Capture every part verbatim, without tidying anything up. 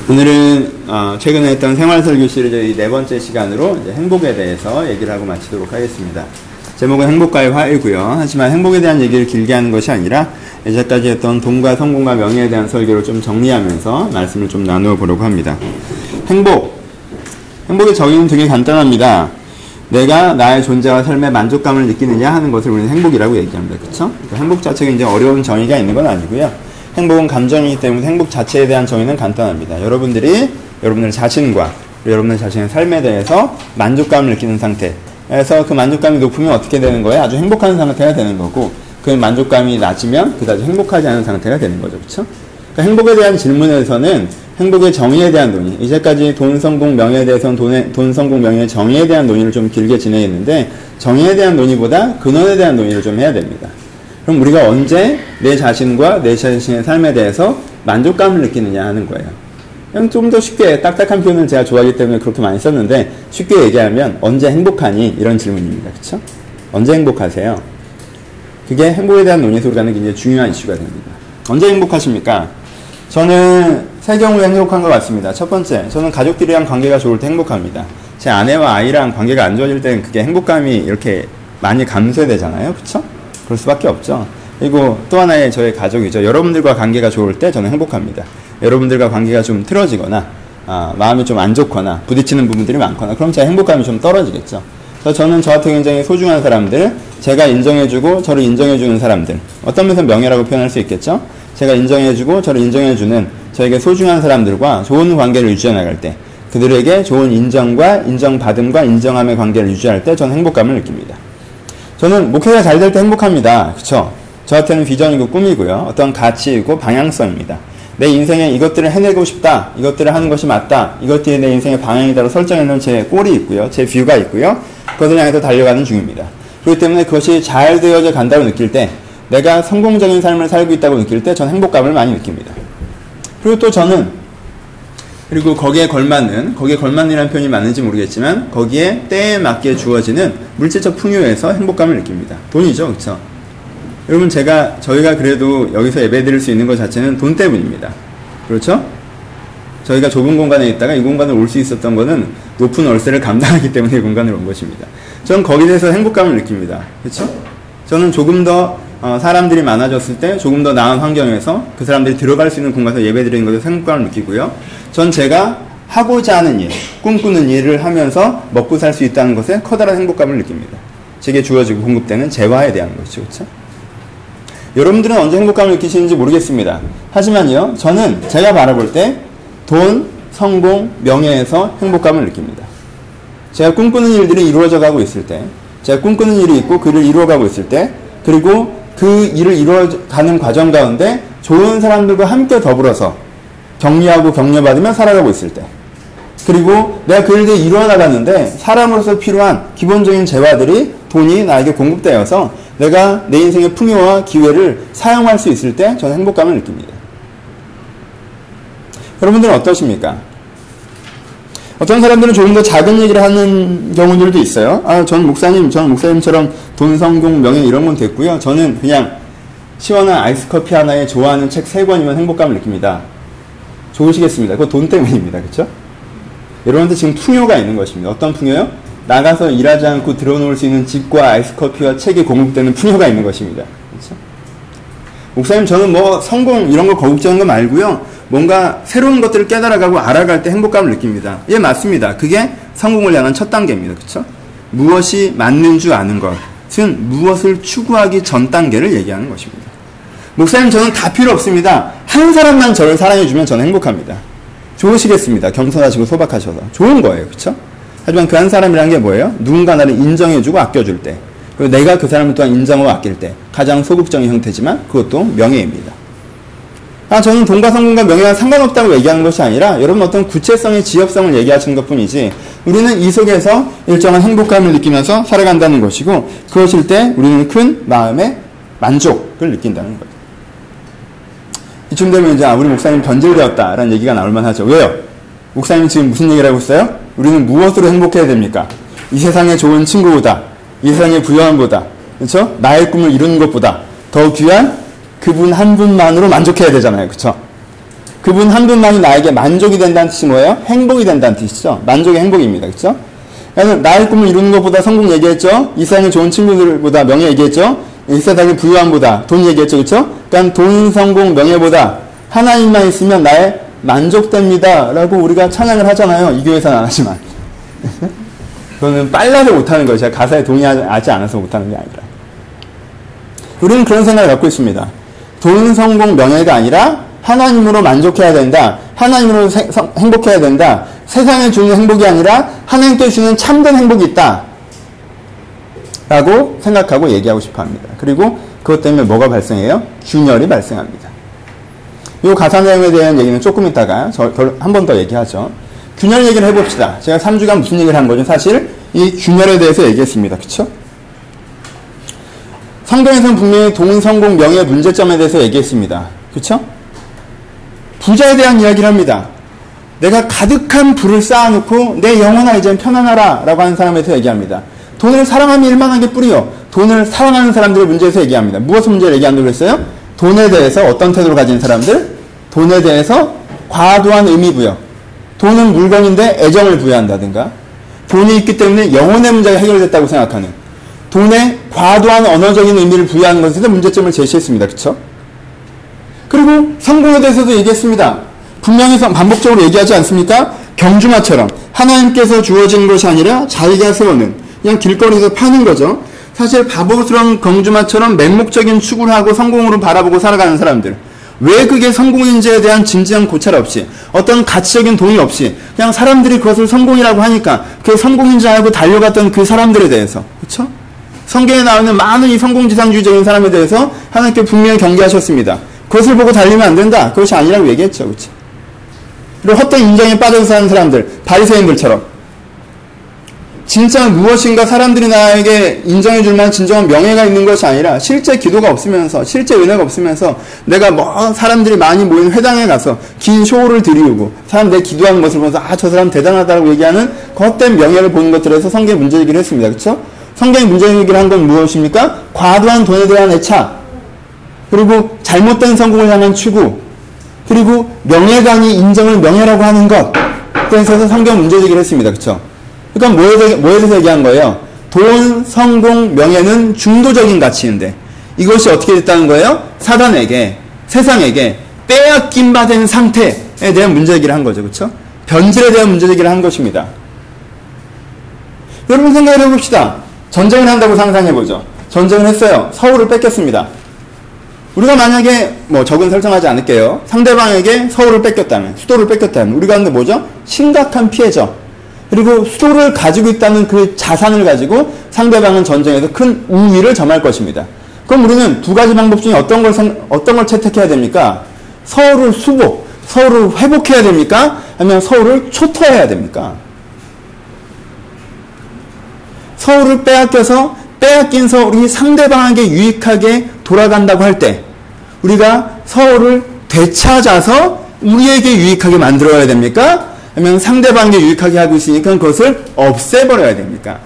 오늘은 어, 최근에 했던 생활설교 시리즈의 네 번째 시간으로 이제 행복에 대해서 얘기를 하고 마치도록 하겠습니다. 제목은 행복과의 화해고요. 하지만 행복에 대한 얘기를 길게 하는 것이 아니라 이제까지 했던 돈과 성공과 명예에 대한 설교를 좀 정리하면서 말씀을 좀 나누어 보려고 합니다. 행복. 행복의 정의는 되게 간단합니다. 내가 나의 존재와 삶의 만족감을 느끼느냐 하는 것을 우리는 행복이라고 얘기합니다. 그쵸? 그러니까 행복 자체가 이제 어려운 정의가 있는 건 아니고요. 행복은 감정이기 때문에 행복 자체에 대한 정의는 간단합니다. 여러분들이 여러분들 자신과 여러분들 자신의 삶에 대해서 만족감을 느끼는 상태에서 그 만족감이 높으면 어떻게 되는 거예요? 아주 행복한 상태가 되는 거고, 그 만족감이 낮으면 그다지 행복하지 않은 상태가 되는 거죠. 그렇죠? 그러니까 행복에 대한 질문에서는 행복의 정의에 대한 논의, 이제까지 돈, 성공, 명예에 대해서는 돈의, 돈, 성공, 명예의 정의에 대한 논의를 좀 길게 진행했는데, 정의에 대한 논의보다 근원에 대한 논의를 좀 해야 됩니다. 그럼 우리가 언제 내 자신과 내 자신의 삶에 대해서 만족감을 느끼느냐 하는 거예요. 그냥 좀 더 쉽게, 딱딱한 표현을 제가 좋아하기 때문에 그렇게 많이 썼는데, 쉽게 얘기하면 언제 행복하니? 이런 질문입니다. 그쵸? 언제 행복하세요? 그게 행복에 대한 논의에서 우리가 하는 굉장히 중요한 이슈가 됩니다. 언제 행복하십니까? 저는 세 경우에 행복한 것 같습니다. 첫 번째, 저는 가족들이랑 관계가 좋을 때 행복합니다. 제 아내와 아이랑 관계가 안 좋아질 때는 그게 행복감이 이렇게 많이 감소되잖아요. 그쵸? 그럴 수밖에 없죠. 그리고 또 하나의 저의 가족이죠. 여러분들과 관계가 좋을 때 저는 행복합니다. 여러분들과 관계가 좀 틀어지거나 아, 마음이 좀 안 좋거나 부딪히는 부분들이 많거나 그럼 제 행복감이 좀 떨어지겠죠. 그래서 저는 저한테 굉장히 소중한 사람들, 제가 인정해주고 저를 인정해주는 사람들, 어떤 면에서 명예라고 표현할 수 있겠죠. 제가 인정해주고 저를 인정해주는 저에게 소중한 사람들과 좋은 관계를 유지해 나갈 때, 그들에게 좋은 인정과 인정받음과 인정함의 관계를 유지할 때 저는 행복감을 느낍니다. 저는 목회가 잘 될 때 행복합니다. 그쵸? 저한테는 비전이고 꿈이고요. 어떤 가치이고 방향성입니다. 내 인생에 이것들을 해내고 싶다. 이것들을 하는 것이 맞다. 이것들이 내 인생의 방향이다로 설정해놓은 제 꼴이 있고요. 제 뷰가 있고요. 그것을 향해서 달려가는 중입니다. 그렇기 때문에 그것이 잘 되어져 간다고 느낄 때, 내가 성공적인 삶을 살고 있다고 느낄 때 저는 행복감을 많이 느낍니다. 그리고 또 저는, 그리고 거기에 걸맞는, 거기에 걸맞는이라는 표현이 맞는지 모르겠지만 거기에 때에 맞게 주어지는 물질적 풍요에서 행복감을 느낍니다. 돈이죠. 그쵸? 여러분, 제가, 저희가 그래도 여기서 예배 드릴 수 있는 것 자체는 돈 때문입니다. 그렇죠? 저희가 좁은 공간에 있다가 이 공간에 올 수 있었던 거는 높은 월세를 감당하기 때문에 이 공간에 온 것입니다. 저는 거기에 대해서 행복감을 느낍니다. 그렇죠? 저는 조금 더 어, 사람들이 많아졌을 때 조금 더 나은 환경에서 그 사람들이 들어갈 수 있는 공간에서 예배 드리는 것에 행복감을 느끼고요. 전 제가 하고자 하는 일, 꿈꾸는 일을 하면서 먹고 살 수 있다는 것에 커다란 행복감을 느낍니다. 제게 주어지고 공급되는 재화에 대한 것이죠. 그렇죠? 여러분들은 언제 행복감을 느끼시는지 모르겠습니다. 하지만요, 저는 제가 바라볼 때 돈, 성공, 명예에서 행복감을 느낍니다. 제가 꿈꾸는 일들이 이루어져 가고 있을 때, 제가 꿈꾸는 일이 있고 그를 이루어가고 있을 때, 그리고 그 일을 이루어가는 과정 가운데 좋은 사람들과 함께 더불어서 격려하고 격려받으며 살아가고 있을 때, 그리고 내가 그 일들이 이루어 나갔는데 사람으로서 필요한 기본적인 재화들이, 돈이 나에게 공급되어서 내가 내 인생의 풍요와 기회를 사용할 수 있을 때 저는 행복감을 느낍니다. 여러분들은 어떠십니까? 어떤 사람들은 조금 더 작은 얘기를 하는 경우들도 있어요. 아, 전 목사님, 전 목사님처럼 돈, 성공, 명예 이런 건 됐고요. 저는 그냥 시원한 아이스 커피 하나에 좋아하는 책 세 권이면 행복감을 느낍니다. 좋으시겠습니다. 그거 돈 때문입니다. 그렇죠? 여러분들 지금 풍요가 있는 것입니다. 어떤 풍요요? 나가서 일하지 않고 들어놓을 수 있는 집과 아이스 커피와 책이 공급되는 풍요가 있는 것입니다. 그렇죠? 목사님, 저는 뭐 성공 이런 거 거국적인 거 말고요. 뭔가 새로운 것들을 깨달아가고 알아갈 때 행복감을 느낍니다. 예, 맞습니다. 그게 성공을 향한 첫 단계입니다. 그렇죠? 무엇이 맞는 줄 아는 것은 무엇을 추구하기 전 단계를 얘기하는 것입니다. 목사님, 저는 다 필요 없습니다. 한 사람만 저를 사랑해주면 저는 행복합니다. 좋으시겠습니다. 겸손하시고 소박하셔서. 좋은 거예요. 그렇죠? 하지만 그 한 사람이라는 게 뭐예요? 누군가 나를 인정해주고 아껴줄 때, 그리고 내가 그 사람을 또한 인정하고 아낄 때, 가장 소극적인 형태지만 그것도 명예입니다. 아, 저는 돈과 성공과 명예와 상관없다고 얘기하는 것이 아니라 여러분 어떤 구체성의 지엽성을 얘기하시는 것뿐이지, 우리는 이 속에서 일정한 행복감을 느끼면서 살아간다는 것이고, 그것일 때 우리는 큰 마음의 만족을 느낀다는 거예요. 이쯤 되면 이제 아, 우리 목사님 변질되었다라는 얘기가 나올만 하죠. 왜요? 목사님 지금 무슨 얘기를 하고 있어요? 우리는 무엇으로 행복해야 됩니까? 이 세상의 좋은 친구보다, 이 세상의 부유함보다, 그렇죠? 나의 꿈을 이루는 것보다 더 귀한 그분 한 분만으로 만족해야 되잖아요. 그쵸? 그분 한 분만이 나에게 만족이 된다는 뜻이 뭐예요? 행복이 된다는 뜻이죠. 만족의 행복입니다. 그렇죠? 그래서 나의 꿈을 이루는 것보다 성공 얘기했죠. 이 세상에 좋은 친구들보다 명예 얘기했죠. 이 세상의 부유함보다 돈 얘기했죠. 그렇죠? 그러니까 돈, 성공, 명예보다 하나님만 있으면 나의 만족됩니다 라고 우리가 찬양을 하잖아요. 이 교회에서는 안 하지만 그거는 빨라서 못하는 거예요. 제가 가사에 동의하지 않아서 못하는 게 아니라 우리는 그런 생각을 갖고 있습니다. 돈, 성공, 명예가 아니라 하나님으로 만족해야 된다. 하나님으로 세, 성, 행복해야 된다. 세상에 주는 행복이 아니라 하나님께 주는 참된 행복이 있다 라고 생각하고 얘기하고 싶어 합니다. 그리고 그것 때문에 뭐가 발생해요? 균열이 발생합니다. 이 가사 내용에 대한 얘기는 조금 있다가 한 번 더 얘기하죠. 균열 얘기를 해봅시다. 제가 삼 주간 무슨 얘기를 한 거죠? 사실 이 균열에 대해서 얘기했습니다. 그쵸? 성경에서는 분명히 돈, 성공, 명예의 문제점에 대해서 얘기했습니다. 그쵸? 부자에 대한 이야기를 합니다. 내가 가득한 부를 쌓아놓고 내 영혼아 이젠 편안하라 라고 하는 사람에 대해서 얘기합니다. 돈을 사랑하면 일만하게 뿌리요. 돈을 사랑하는 사람들의 문제에서 얘기합니다. 무엇을 문제를 얘기한다고 그랬어요? 돈에 대해서 어떤 태도를 가진 사람들? 돈에 대해서 과도한 의미 부여. 돈은 물건인데 애정을 부여한다든가, 돈이 있기 때문에 영혼의 문제가 해결됐다고 생각하는, 돈에 과도한 언어적인 의미를 부여하는 것에서 문제점을 제시했습니다. 그쵸? 그리고 성공에 대해서도 얘기했습니다. 분명히 반복적으로 얘기하지 않습니까? 경주마처럼 하나님께서 주어진 것이 아니라 자기가 세우는, 그냥 길거리에서 파는 거죠. 사실 바보스러운 경주마처럼 맹목적인 추구를 하고 성공으로 바라보고 살아가는 사람들, 왜 그게 성공인지에 대한 진지한 고찰 없이, 어떤 가치적인 동의 없이 그냥 사람들이 그것을 성공이라고 하니까 그게 성공인 줄 알고 달려갔던 그 사람들에 대해서, 그렇죠? 성경에 나오는 많은 이 성공지상주의적인 사람에 대해서 하나님께 분명히 경계하셨습니다. 그것을 보고 달리면 안 된다. 그것이 아니라고 얘기했죠. 그렇죠? 그리고 헛된 인정에 빠져서 사는 사람들, 바리새인들처럼 진짜 무엇인가 사람들이 나에게 인정해줄 만한 진정한 명예가 있는 것이 아니라 실제 기도가 없으면서, 실제 은혜가 없으면서 내가 뭐 사람들이 많이 모인 회당에 가서 긴 쇼를 드리우고 사람 내 기도하는 것을 보면서 아, 저 사람 대단하다고 얘기하는 헛된 명예를 보는 것들에서 성경이 문제 얘기를 했습니다. 그렇죠? 성경이 문제 얘기를 한 건 무엇입니까? 과도한 돈에 대한 애착, 그리고 잘못된 성공을 향한 추구, 그리고 명예가 아닌 인정을 명예라고 하는 것. 그래서 성경 문제 얘기를 했습니다. 그렇죠? 그러니까 뭐에 대해, 뭐에 대해서 얘기한 거예요? 돈, 성공, 명예는 중도적인 가치인데 이것이 어떻게 됐다는 거예요? 사단에게, 세상에게 빼앗김 받은 상태에 대한 문제 제기를 한 거죠. 그렇죠? 변질에 대한 문제 제기를 한 것입니다. 여러분 생각을 해봅시다. 전쟁을 한다고 상상해보죠. 전쟁을 했어요. 서울을 뺏겼습니다. 우리가 만약에 뭐 적은 설정하지 않을게요. 상대방에게 서울을 뺏겼다면, 수도를 뺏겼다면 우리가 하는 게 뭐죠? 심각한 피해죠. 그리고 수도를 가지고 있다는 그 자산을 가지고 상대방은 전쟁에서 큰 우위를 점할 것입니다. 그럼 우리는 두 가지 방법 중에 어떤 걸, 어떤 걸 채택해야 됩니까? 서울을 수복, 서울을 회복해야 됩니까? 아니면 서울을 초토해야 됩니까? 서울을 빼앗겨서 빼앗긴 서울이 상대방에게 유익하게 돌아간다고 할 때 우리가 서울을 되찾아서 우리에게 유익하게 만들어야 됩니까? 아니면 상대방에게 유익하게 하고 있으니까 그것을 없애버려야 됩니까?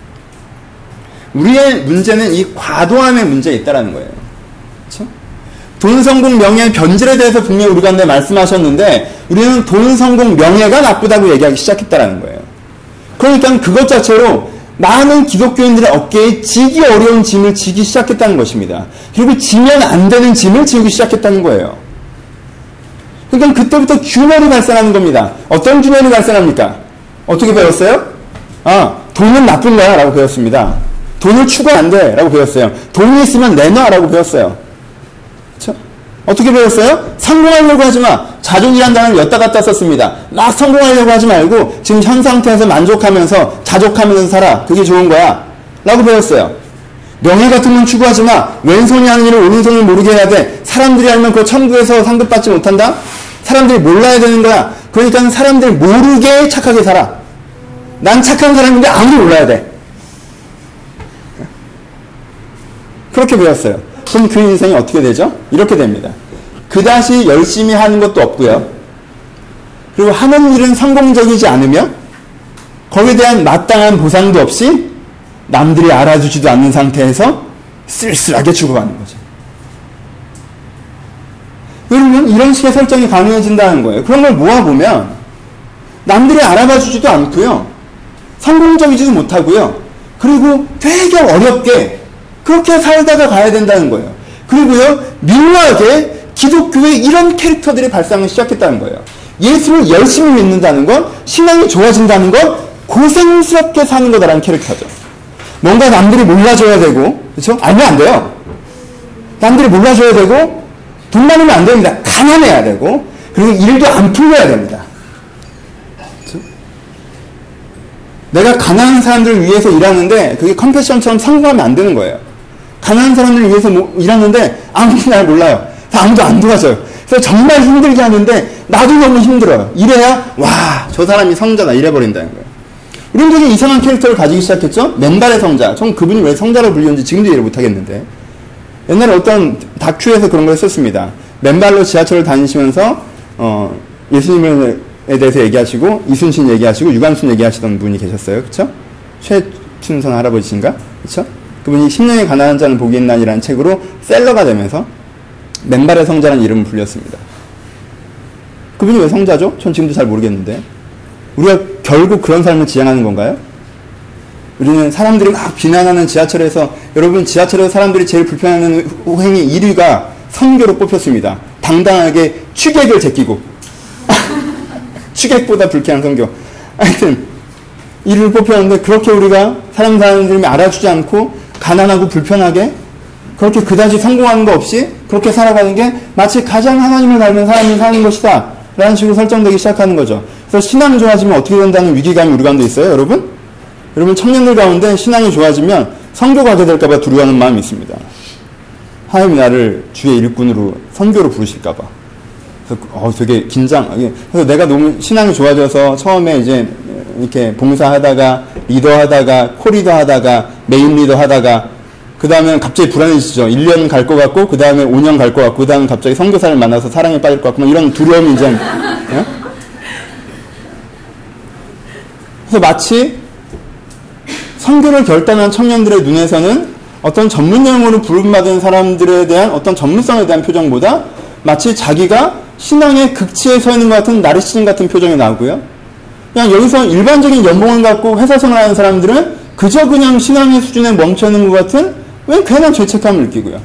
우리의 문제는 이 과도함의 문제에 있다는 거예요. 그렇죠? 돈, 성공, 명예, 변질에 대해서 분명히 우리가 내 말씀하셨는데 우리는 돈, 성공, 명예가 나쁘다고 얘기하기 시작했다는 거예요. 그러니까 그것 자체로 많은 기독교인들의 어깨에 지기 어려운 짐을 지기 시작했다는 것입니다. 그리고 지면 안 되는 짐을 지기 시작했다는 거예요. 그러니까 그때부터 균열이 발생하는 겁니다. 어떤 균열이 발생합니까? 어떻게 배웠어요? 아, 돈은 나쁜 거야 라고 배웠습니다. 돈을 추구 안 돼 라고 배웠어요. 돈이 있으면 내놔 라고 배웠어요. 그쵸? 어떻게 배웠어요? 성공하려고 하지 마. 자족이란 단어를 였다 갔다 썼습니다. 막 성공하려고 하지 말고 지금 현 상태에서 만족하면서 자족하면서 살아. 그게 좋은 거야 라고 배웠어요. 명예 같은 건 추구하지 마. 왼손이 하는 일을 오른손을 모르게 해야 돼. 사람들이 알면 그거 천국에서 상급받지 못한다? 사람들이 몰라야 되는 거야. 그러니까 사람들이 모르게 착하게 살아. 난 착한 사람인데 아무도 몰라야 돼. 그렇게 배웠어요. 그럼 그 인생이 어떻게 되죠? 이렇게 됩니다. 그다시 열심히 하는 것도 없고요. 그리고 하는 일은 성공적이지 않으며 거기에 대한 마땅한 보상도 없이 남들이 알아주지도 않는 상태에서 쓸쓸하게 죽어가는 거죠. 여러분, 이런 식의 설정이 가능해진다는 거예요. 그런 걸 모아보면 남들이 알아봐 주지도 않고요, 성공적이지도 못하고요, 그리고 되게 어렵게 그렇게 살다가 가야 된다는 거예요. 그리고요, 묘하게 기독교에 이런 캐릭터들이 발상을 시작했다는 거예요. 예수를 열심히 믿는다는 건, 신앙이 좋아진다는 건 고생스럽게 사는 거다라는 캐릭터죠. 뭔가 남들이 몰라줘야 되고, 그렇죠? 알면 안 돼요. 남들이 몰라줘야 되고, 돈 많으면 안 됩니다. 가난해야 되고, 그리고 일도 안 풀려야 됩니다. 그렇죠? 내가 가난한 사람들을 위해서 일하는데 그게 컴패션처럼 성공하면 안 되는 거예요. 가난한 사람들을 위해서 뭐 일하는데 아무도 날 몰라요. 아무도 안 도와줘요. 그래서 정말 힘들게 하는데 나도 너무 힘들어요. 이래야 와, 저 사람이 성자다 이래버린다는 거예요. 우리는 되게 이상한 캐릭터를 가지기 시작했죠. 맨발의 성자. 전 그분이 왜 성자로 불리는지 지금도 이해를 못하겠는데, 옛날에 어떤 다큐에서 그런 걸 썼습니다. 맨발로 지하철을 다니시면서 어, 예수님에 대해서 얘기하시고 이순신 얘기하시고 유관순 얘기하시던 분이 계셨어요. 그쵸? 최춘선 할아버지인가? 그쵸? 그분이 십년의 가난한 자는 복이 있나니라는 책으로 셀러가 되면서 맨발의 성자라는 이름을 불렸습니다. 그분이 왜 성자죠? 전 지금도 잘 모르겠는데. 우리가 결국 그런 삶을 지향하는 건가요? 우리는 사람들이 막 비난하는 지하철에서, 여러분, 지하철에서 사람들이 제일 불편해하는 행위 일 위가 선교로 뽑혔습니다. 당당하게 취객을 제끼고 취객보다 불쾌한 선교. 하여튼 일 위를 뽑혔는데, 그렇게 우리가 사람 사람들이 알아주지 않고 가난하고 불편하게 그렇게 그다지 성공하는 거 없이 그렇게 살아가는 게 마치 가장 하나님을 닮은 사람이 사는 것이다 라는 식으로 설정되기 시작하는 거죠. 그래서 신앙이 좋아지면 어떻게 된다는 위기감이 우리 가운데 있어요, 여러분? 여러분, 청년들 가운데 신앙이 좋아지면 선교 가게 될까봐 두려워하는 마음이 있습니다. 하나님이 나를 주의 일꾼으로 선교로 부르실까봐. 그래서 어, 되게 긴장. 그래서 내가 너무 신앙이 좋아져서 처음에 이제 이렇게 봉사하다가 리더하다가 코리더하다가 메인 리더하다가 그 다음에 갑자기 불안해지죠. 일 년 갈 것 같고, 그 다음에 오 년 갈 것 같고, 그 다음에 갑자기 선교사를 만나서 사랑에 빠질 것 같고, 막 이런 두려움이 이제, 예? 그래서 마치 선교를 결단한 청년들의 눈에서는 어떤 전문 용어로 부름받은 사람들에 대한 어떤 전문성에 대한 표정보다 마치 자기가 신앙의 극치에 서 있는 것 같은 나르시즘 같은 표정이 나오고요. 그냥 여기서 일반적인 연봉을 갖고 회사 생활하는 사람들은 그저 그냥 신앙의 수준에 멈춰있는 것 같은 왜 괜한 죄책감을 느끼고요.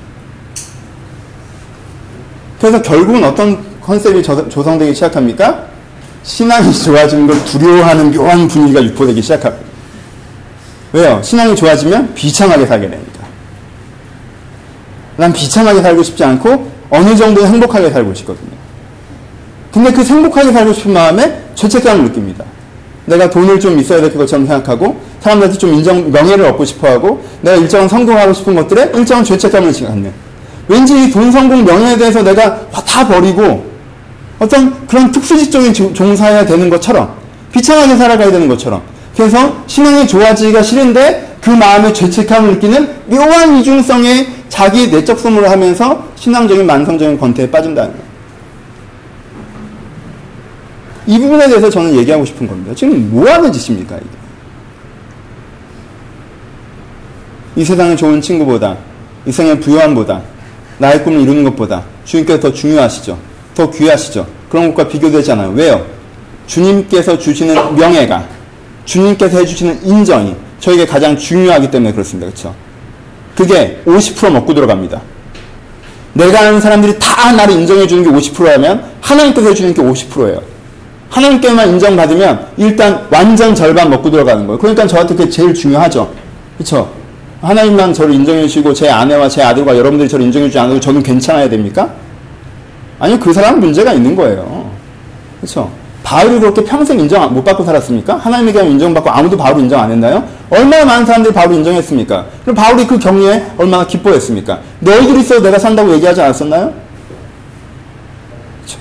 그래서 결국은 어떤 컨셉이 조성되기 시작합니까? 신앙이 좋아지는 걸 두려워하는 묘한 분위기가 유포되기 시작합니다. 왜요? 신앙이 좋아지면 비참하게 살게 됩니다. 난 비참하게 살고 싶지 않고 어느 정도 행복하게 살고 싶거든요. 근데 그 행복하게 살고 싶은 마음에 죄책감을 느낍니다. 내가 돈을 좀 있어야 될 것처럼 생각하고 사람들한테 좀 인정, 명예를 얻고 싶어하고 내가 일정한 성공하고 싶은 것들에 일정한 죄책감을 갖는, 왠지 이 돈, 성공, 명예에 대해서 내가 다 버리고 어떤 그런 특수직종에 종사해야 되는 것처럼 비참하게 살아가야 되는 것처럼, 그래서 신앙이 좋아지기가 싫은데 그 마음에 죄책감을 느끼는 묘한 이중성의 자기 내적 소모를 하면서 신앙적인 만성적인 권태에 빠진다는 거예요. 이 부분에 대해서 저는 얘기하고 싶은 겁니다. 지금 뭐 하는 짓입니까, 이게? 이 세상의 좋은 친구보다, 이 세상의 부유함보다, 나의 꿈을 이루는 것보다 주님께서 더 중요하시죠. 더 귀하시죠. 그런 것과 비교되지 않아요. 왜요? 주님께서 주시는 명예가, 주님께서 해주시는 인정이 저에게 가장 중요하기 때문에 그렇습니다. 그렇죠? 그게 오십 퍼센트 먹고 들어갑니다. 내가 아는 사람들이 다 나를 인정해 주는 게 오십 퍼센트라면 하나님께서 해주는 게 오십 퍼센트예요. 하나님께만 인정받으면 일단 완전 절반 먹고 들어가는 거예요. 그러니까 저한테 그게 제일 중요하죠. 그렇죠? 하나님만 저를 인정해 주시고 제 아내와 제 아들과 여러분들이 저를 인정해 주지 않아도 저는 괜찮아야 됩니까? 아니요, 그 사람은 문제가 있는 거예요. 그렇죠? 바울이 그렇게 평생 인정 못 받고 살았습니까? 하나님에게 인정받고 아무도 바울을 인정 안 했나요? 얼마나 많은 사람들이 바울을 인정했습니까? 그럼 바울이 그 격려에 얼마나 기뻐했습니까? 너희들이 있어 내가 산다고 얘기하지 않았었나요? 그렇죠?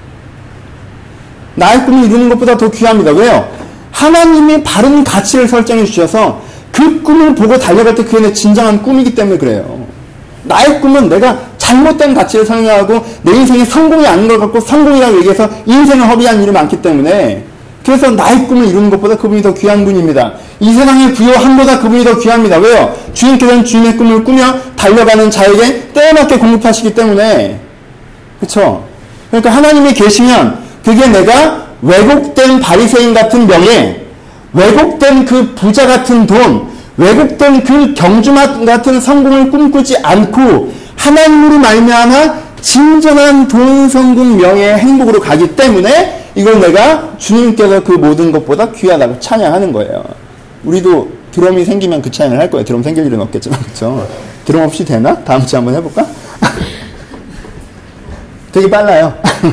나의 꿈을 이루는 것보다 더 귀합니다. 왜요? 하나님이 바른 가치를 설정해 주셔서 그 꿈을 보고 달려갈 때 그게 내 진정한 꿈이기 때문에 그래요. 나의 꿈은 내가 잘못된 가치를 설명하고 내 인생에 성공이 아닌 걸 갖고 성공이라고 얘기해서 인생을 허비한 일이 많기 때문에, 그래서 나의 꿈을 이루는 것보다 그분이 더 귀한 분입니다. 이 세상의 부요함보다 그분이 더 귀합니다. 왜요? 주님께서는 주님의 꿈을 꾸며 달려가는 자에게 때에 맞게 공급하시기 때문에. 그쵸? 그러니까 하나님이 계시면 그게 내가 왜곡된 바리새인 같은 명예, 왜곡된 그 부자 같은 돈, 왜곡된 그 경주맛 같은 성공을 꿈꾸지 않고 하나님으로 말미암아 진정한 돈, 성공, 명예, 행복으로 가기 때문에 이걸 내가 주님께서 그 모든 것보다 귀하다고 찬양하는 거예요. 우리도 드럼이 생기면 그 찬양을 할 거예요. 드럼 생길 일은 없겠지만, 그렇죠? 드럼 없이 되나? 다음 주에 한번 해볼까? 되게 빨라요.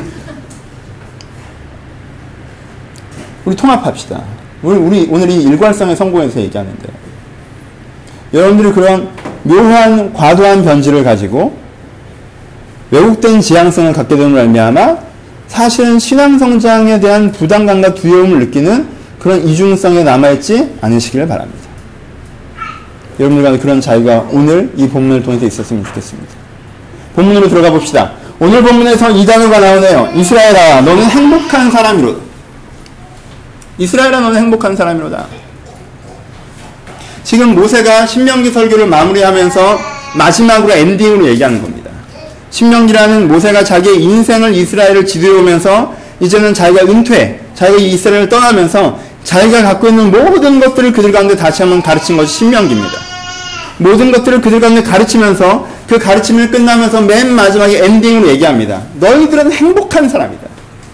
우리 통합합시다. 우리, 우리 오늘 이 일괄성의 성공에서 얘기하는데, 여러분들이 그런 묘한 과도한 변질을 가지고 왜곡된 지향성을 갖게 되는 말미암아 사실은 신앙성장에 대한 부담감과 두려움을 느끼는 그런 이중성에 남아있지 않으시기를 바랍니다. 여러분들과 그런 자유가 오늘 이 본문을 통해서 있었으면 좋겠습니다. 본문으로 들어가 봅시다. 오늘 본문에서 이 단어가 나오네요. 이스라엘아, 너는 행복한 사람이로다. 이스라엘아, 너는 행복한 사람이로다. 지금 모세가 신명기 설교를 마무리하면서 마지막으로 엔딩으로 얘기하는 겁니다. 신명기라는 모세가 자기의 인생을 이스라엘을 지도해오면서 이제는 자기가 은퇴, 자기가 이스라엘을 떠나면서 자기가 갖고 있는 모든 것들을 그들 가운데 다시 한번 가르친 것이 신명기입니다. 모든 것들을 그들 가운데 가르치면서 그 가르침을 끝나면서 맨 마지막에 엔딩으로 얘기합니다. 너희들은 행복한 사람이다.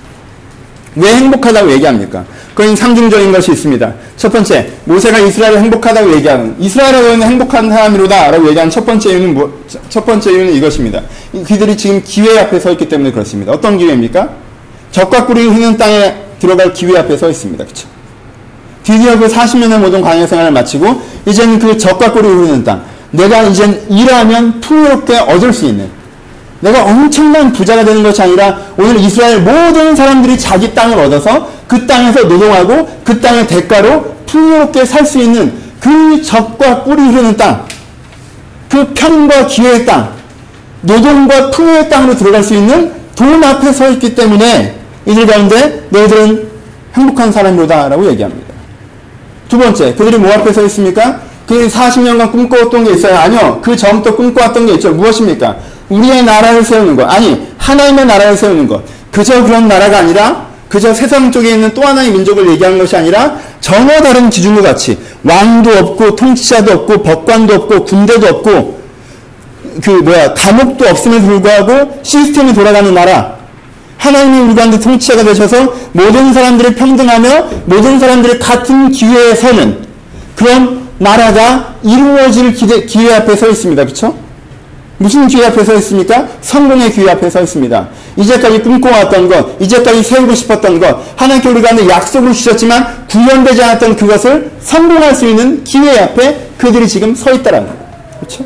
왜 행복하다고 얘기합니까? 그건 상징적인 것이 있습니다. 첫 번째, 모세가 이스라엘을 행복하다고 얘기하는, 이스라엘에 너희는 행복한 사람이로다 라고 얘기하는 첫 번째 이유는 뭐, 첫 번째 이유는 이것입니다. 그들이 지금 기회 앞에 서 있기 때문에 그렇습니다. 어떤 기회입니까? 젖과 꿀이 흐르는 땅에 들어갈 기회 앞에 서 있습니다. 그쵸? 드디어 그 사십 년의 모든 광야 생활을 마치고 이제는 그 젖과 꿀이 흐르는 땅, 내가 이젠 일하면 풍요롭게 얻을 수 있는, 내가 엄청난 부자가 되는 것이 아니라 오늘 이스라엘 모든 사람들이 자기 땅을 얻어서 그 땅에서 노동하고 그 땅의 대가로 풍요롭게 살 수 있는 그 젖과 꿀이 흐르는 땅, 그 편과 기회의 땅, 노동과 풍요의 땅으로 들어갈 수 있는 돈 앞에 서 있기 때문에 이들 가운데 너희들은 행복한 사람이로다 라고 얘기합니다. 두 번째, 그들이 뭐 앞에 서 있습니까? 그들이 사십 년간 꿈꿔왔던 게 있어요? 아니요. 그 전부터 꿈꿔왔던 게 있죠. 무엇입니까? 우리의 나라를 세우는 것. 아니, 하나님의 나라를 세우는 것. 그저 그런 나라가 아니라, 그저 세상 쪽에 있는 또 하나의 민족을 얘기하는 것이 아니라 전혀 다른 기준과 같이 왕도 없고 통치자도 없고 법관도 없고 군대도 없고 그 뭐야 감옥도 없음에도 불구하고 시스템이 돌아가는 나라, 하나님이 우리 가운데 통치자가 되셔서 모든 사람들이 평등하며 모든 사람들이 같은 기회에 서는 그런 나라가 이루어질 기대, 기회 앞에 서 있습니다. 그렇죠? 무슨 기회 앞에 서 있습니까? 성공의 기회 앞에 서 있습니다. 이제까지 꿈꿔왔던 것, 이제까지 세우고 싶었던 것, 하나님께 우리 가운데 약속을 주셨지만 구현되지 않았던 그것을 성공할 수 있는 기회 앞에 그들이 지금 서 있다라는 거예요. 그렇죠?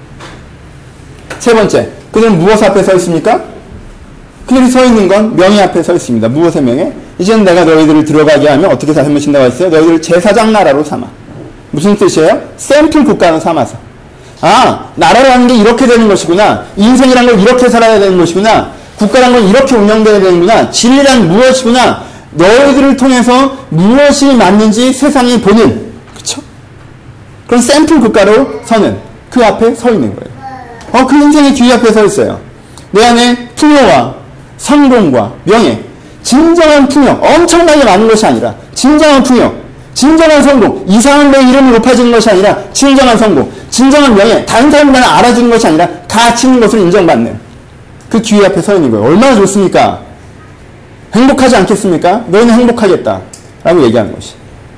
세 번째, 그들은 무엇 앞에 서 있습니까? 그들이 서 있는 건 명예 앞에 서 있습니다. 무엇의 명예? 이제는 내가 너희들을 들어가게 하면 어떻게 삼으신다고 했어요? 너희들을 제사장 나라로 삼아. 무슨 뜻이에요? 샘플 국가로 삼아서. 아, 나라라는 게 이렇게 되는 것이구나. 인생이란 걸 이렇게 살아야 되는 것이구나. 국가란 건 이렇게 운영돼야 되는구나. 진리란 무엇이구나. 너희들을 통해서 무엇이 맞는지 세상이 보는, 그쵸? 그런 샘플 국가로 서는, 그 앞에 서 있는 거예요. 어, 그 인생의 기회 앞에 서 있어요. 내 안에 풍요와 성공과 명예, 진정한 풍요, 엄청나게 많은 것이 아니라 진정한 풍요, 진정한 성공, 이상한 내 이름이 높아지는 것이 아니라 진정한 성공, 진정한 명예, 다른 사람들은 알아주는 것이 아니라 가치 있는 것을 인정받는 그 기회 앞에 서 있는 거예요. 얼마나 좋습니까? 행복하지 않겠습니까? 너희는 행복하겠다 라고 얘기하는 것이.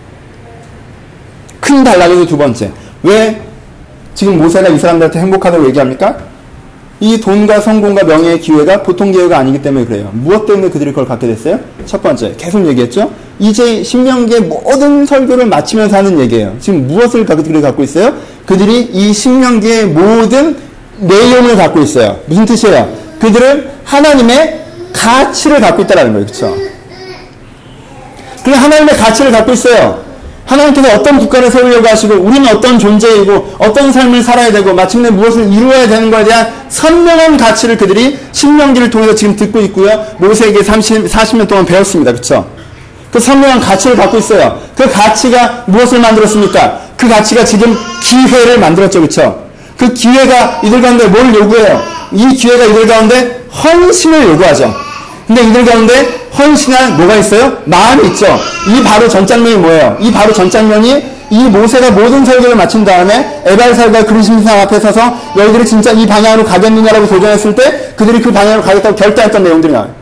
큰 단락에서 두 번째, 왜 지금 모세가 이 사람들한테 행복하다고 얘기합니까? 이 돈과 성공과 명예의 기회가 보통 기회가 아니기 때문에 그래요. 무엇 때문에 그들이 그걸 갖게 됐어요? 첫 번째, 계속 얘기했죠? 이제 신명기의 모든 설교를 마치면서 하는 얘기예요. 지금 무엇을 그들이 갖고 있어요? 그들이 이 신명기의 모든 내용을 갖고 있어요. 무슨 뜻이에요? 그들은 하나님의 가치를 갖고 있다는 거예요. 그렇죠? 그래, 하나님의 가치를 갖고 있어요. 하나님께서 어떤 국가를 세우려고 하시고 우리는 어떤 존재이고 어떤 삶을 살아야 되고 마침내 무엇을 이루어야 되는 것에 대한 선명한 가치를 그들이 신명기를 통해서 지금 듣고 있고요. 모세에게 삼십, 사십 년 동안 배웠습니다. 그렇죠? 그 선명한 가치를 갖고 있어요. 그 가치가 무엇을 만들었습니까? 그 가치가 지금 기회를 만들었죠. 그렇죠? 그 기회가 이들 가운데 뭘 요구해요? 이 기회가 이들 가운데 헌신을 요구하죠. 근데 이들 가운데 헌신할 뭐가 있어요? 마음이 있죠. 이 바로 전 장면이 뭐예요? 이 바로 전 장면이 이 모세가 모든 설교를 마친 다음에 에발살과 그리심상 앞에 서서 너희들이 진짜 이 방향으로 가겠느냐라고 도전했을 때 그들이 그 방향으로 가겠다고 결단했던 내용들이 나와요.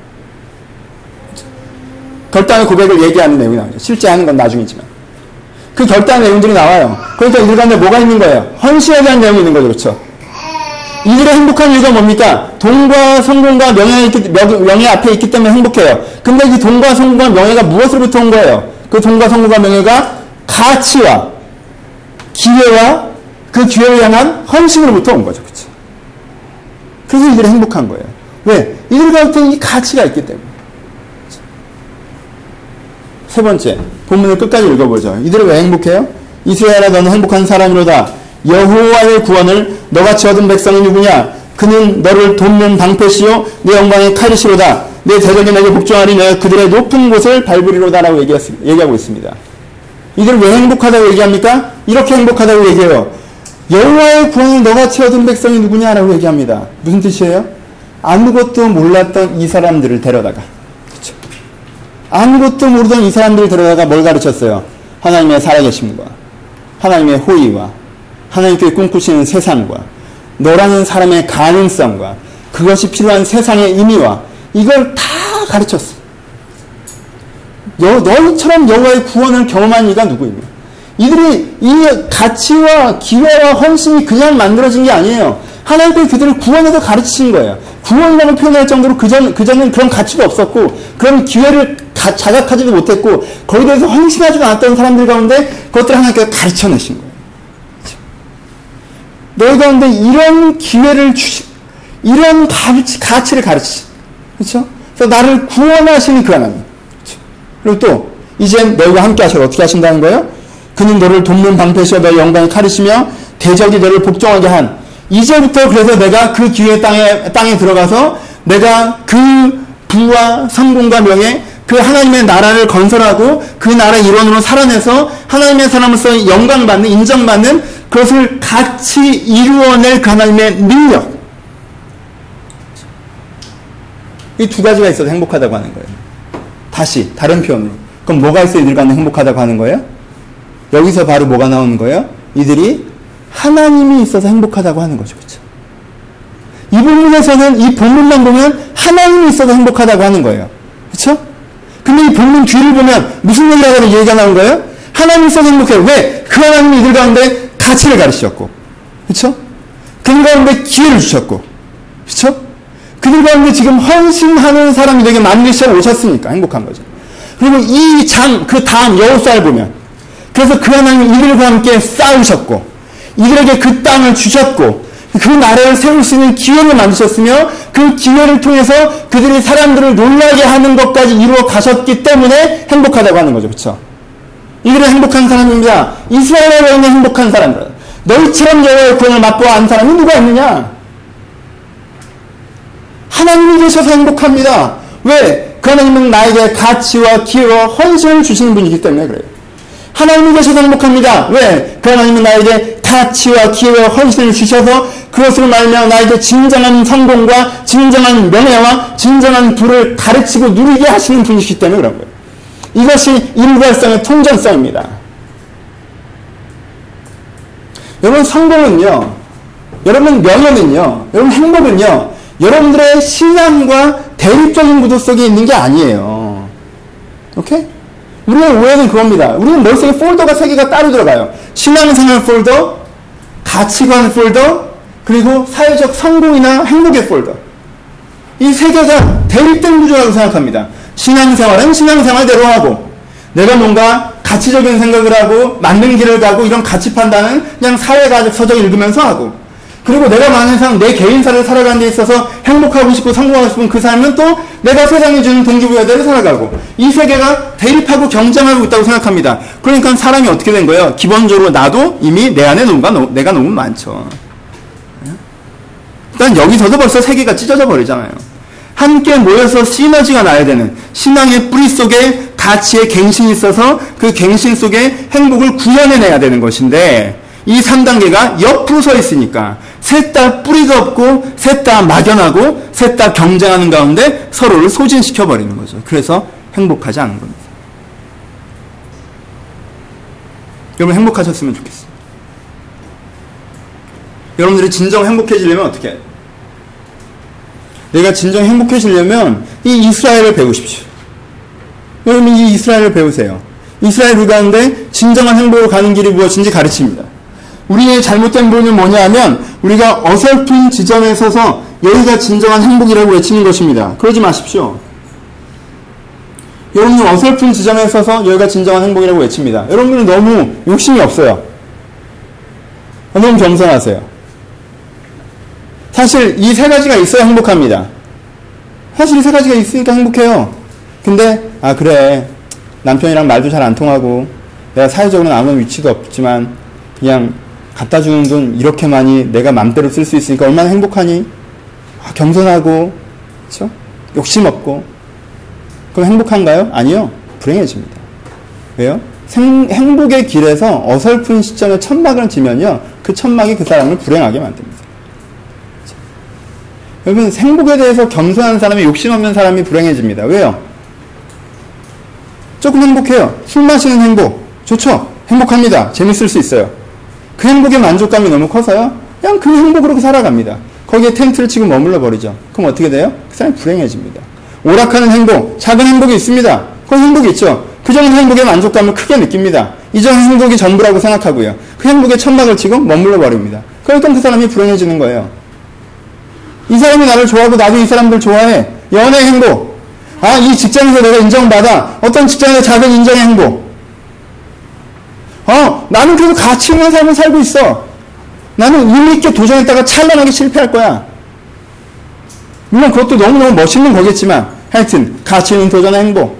결단의 고백을 얘기하는 내용이 나와요. 실제 하는 건 나중이지만. 그 결단 내용들이 나와요. 그러니까 이들 가운데 뭐가 있는 거예요? 헌신에 대한 내용이 있는 거죠. 그렇죠? 이들의 행복한 이유가 뭡니까? 돈과 성공과 명예가 있기, 명예 앞에 있기 때문에 행복해요. 근데 이 돈과 성공과 명예가 무엇으로부터 온 거예요? 그 돈과 성공과 명예가 가치와 기회와 그 기회를 향한 헌신으로부터 온 거죠. 그렇죠? 그래서 이들이 행복한 거예요. 왜? 이들 가운데 이 가치가 있기 때문에. 세 번째, 본문을 끝까지 읽어보죠. 이들은 왜 행복해요? 이스라엘아 너는 행복한 사람이로다. 여호와의 구원을 너같이 얻은 백성이 누구냐? 그는 너를 돕는 방패시요 내 영광의 칼이시로다. 내 대적이 내게 복종하리 내가 그들의 높은 곳을 밟으리로다 라고 얘기하고 있습니다. 이들은 왜 행복하다고 얘기합니까? 이렇게 행복하다고 얘기해요. 여호와의 구원을 너같이 얻은 백성이 누구냐라고 얘기합니다. 무슨 뜻이에요? 아무것도 몰랐던 이 사람들을 데려다가 그렇죠? 아무것도 모르던 이 사람들을 데려다가 뭘 가르쳤어요? 하나님의 살아계심과 하나님의 호의와 하나님께 꿈꾸시는 세상과 너라는 사람의 가능성과 그것이 필요한 세상의 의미와 이걸 다 가르쳤어. 여, 너희처럼 여호와의 구원을 경험한 이가 누구이며 이들이 이 가치와 기회와 헌신이 그냥 만들어진 게 아니에요. 하나님께서 그들을 구원해서 가르치신 거예요. 구원이라고 표현할 정도로 그전, 그전엔 그런 가치도 없었고 그런 기회를 가, 자각하지도 못했고 거기에 대해서 헌신하지도 않았던 사람들 가운데 그것들을 하나님께서 가르쳐내신 거예요. 너희 가운데 이런 기회를 주시, 이런 가치, 가치를 가르치시. 그렇죠? 그래서 나를 구원하시는 그 하나님. 그렇죠? 그리고 또, 이제 너희와 함께 하시라. 어떻게 하신다는 거예요? 그는 너를 돕는 방패시여 너의 영광의 칼이시며 대적이 너를 복종하게 한. 이제부터 그래서 내가 그 기회 땅에, 땅에 들어가서 내가 그 부와 성공과 명예, 그 하나님의 나라를 건설하고 그 나라의 일원으로 살아내서 하나님의 사람으로서 영광받는, 인정받는 그것을 같이 이루어낼 그 하나님의 능력. 이 두 가지가 있어서 행복하다고 하는 거예요. 다시 다른 표현으로. 그럼 뭐가 있어 이들 간에 행복하다고 하는 거예요? 여기서 바로 뭐가 나오는 거예요? 이들이 하나님이 있어서 행복하다고 하는 거죠. 그렇죠? 이 본문에서는 이 본문만 보면 하나님이 있어서 행복하다고 하는 거예요. 그렇죠? 근데 이 본문 뒤를 보면 무슨 얘기를 하다가 얘기가 나온 거예요? 하나님이 있어서 행복해요. 왜? 그 하나님이 이들 가운데 가치를 가르치셨고, 그렇죠? 그들 가운데 기회를 주셨고, 그렇죠? 그들 가운데 지금 헌신하는 사람이 되게 만드셔 오셨으니까 행복한 거죠. 그리고 이 장, 그 다음 여호수아를 보면, 그래서 그 하나님이 이들과 함께 싸우셨고, 이들에게 그 땅을 주셨고, 그 나라를 세울 수 있는 기회를 만드셨으며, 그 기회를 통해서 그들이 사람들을 놀라게 하는 것까지 이루어 가셨기 때문에 행복하다고 하는 거죠, 그렇죠? 이들은 행복한 사람입니다. 이스라엘에 있는 행복한 사람들. 너희처럼 여호와의 구원을 맛보아 안 사람이 누가 있느냐? 하나님이 계셔서 행복합니다. 왜? 그 하나님은 나에게 가치와 기회와 헌신을 주시는 분이기 때문에 그래요. 하나님이 계셔서 행복합니다. 왜? 그 하나님은 나에게 가치와 기회와 헌신을 주셔서 그것으로 말미암아 나에게 진정한 성공과 진정한 명예와 진정한 부를 가르치고 누리게 하시는 분이시기 때문에 그런 거예요. 이것이 일괄성의 통전성입니다. 여러분 성공은요, 여러분 명예는요, 여러분 행복은요, 여러분들의 신앙과 대립적인 구도 속에 있는 게 아니에요. 오케이? 우리의 오해는 그겁니다. 우리는 머릿속에 폴더가 세 개가 따로 들어가요. 신앙생활 폴더, 가치관 폴더, 그리고 사회적 성공이나 행복의 폴더. 이 세 개가 대립된 구조라고 생각합니다. 신앙생활은 신앙생활대로 하고, 내가 뭔가 가치적인 생각을 하고 맞는 길을 가고 이런 가치 판단은 그냥 사회가적 서적 읽으면서 하고, 그리고 내가 만약에 내 개인사를 살아가는 데 있어서 행복하고 싶고 성공하고 싶은 그 삶은 또 내가 세상이 주는 동기부여대로 살아가고, 이 세 개가 대립하고 경쟁하고 있다고 생각합니다. 그러니까 사람이 어떻게 된 거예요? 기본적으로 나도 이미 내 안에 노가, 내가 너무 많죠. 일단 여기서도 벌써 세 개가 찢어져 버리잖아요. 함께 모여서 시너지가 나야 되는 신앙의 뿌리 속에 가치의 갱신이 있어서 그 갱신 속에 행복을 구현해내야 되는 것인데, 이 삼 단계가 옆으로 서 있으니까 셋 다 뿌리가 없고 셋 다 막연하고 셋 다 경쟁하는 가운데 서로를 소진시켜 버리는 거죠. 그래서 행복하지 않은 겁니다. 여러분 행복하셨으면 좋겠어요. 여러분들이 진정 행복해지려면 어떻게 해요? 내가 진정 행복해지려면 이 이스라엘을 배우십시오. 여러분 이 이스라엘을 배우세요. 이스라엘 룰 가운데 진정한 행복으로 가는 길이 무엇인지 가르칩니다. 우리의 잘못된 본은 뭐냐 하면 우리가 어설픈 지점에 서서 여기가 진정한 행복이라고 외치는 것입니다. 그러지 마십시오. 여러분은 어설픈 지점에 서서 여기가 진정한 행복이라고 외칩니다. 여러분들은 너무 욕심이 없어요. 너무 겸손하세요. 사실 이 세 가지가 있어야 행복합니다. 사실 이 세 가지가 있으니까 행복해요. 근데 아 그래 남편이랑 말도 잘 안 통하고 내가 사회적으로는 아무 위치도 없지만 그냥 갖다 주는 돈 이렇게 많이 내가 맘대로 쓸 수 있으니까 얼마나 행복하니? 아, 겸손하고 그렇죠? 욕심 없고 그럼 행복한가요? 아니요. 불행해집니다. 왜요? 생, 행복의 길에서 어설픈 시점에 천막을 치면요 그 천막이 그 사람을 불행하게 만듭니다. 그렇죠? 여러분 행복에 대해서 겸손한 사람이 욕심 없는 사람이 불행해집니다. 왜요? 조금 행복해요. 술 마시는 행복 좋죠? 행복합니다. 재밌을 수 있어요. 그 행복의 만족감이 너무 커서요 그냥 그 행복으로 살아갑니다. 거기에 텐트를 치고 머물러 버리죠. 그럼 어떻게 돼요? 그 사람이 불행해집니다. 오락하는 행복, 작은 행복이 있습니다. 그 행복이 있죠. 그 정도 행복의 만족감을 크게 느낍니다. 이 정도 행복이 전부라고 생각하고요. 그 행복에 천막을 치고 머물러 버립니다. 그러니까 그 사람이 불행해지는 거예요. 이 사람이 나를 좋아하고 나도 이 사람들 좋아해. 연애 행복. 아, 이 직장에서 내가 인정받아. 어떤 직장에서 작은 인정의 행복. 어, 나는 그래도 가치 있는 삶을 살고 있어. 나는 의미 있게 도전했다가 찬란하게 실패할 거야. 물론 그것도 너무너무 멋있는 거겠지만 하여튼 가치 있는 도전의 행복.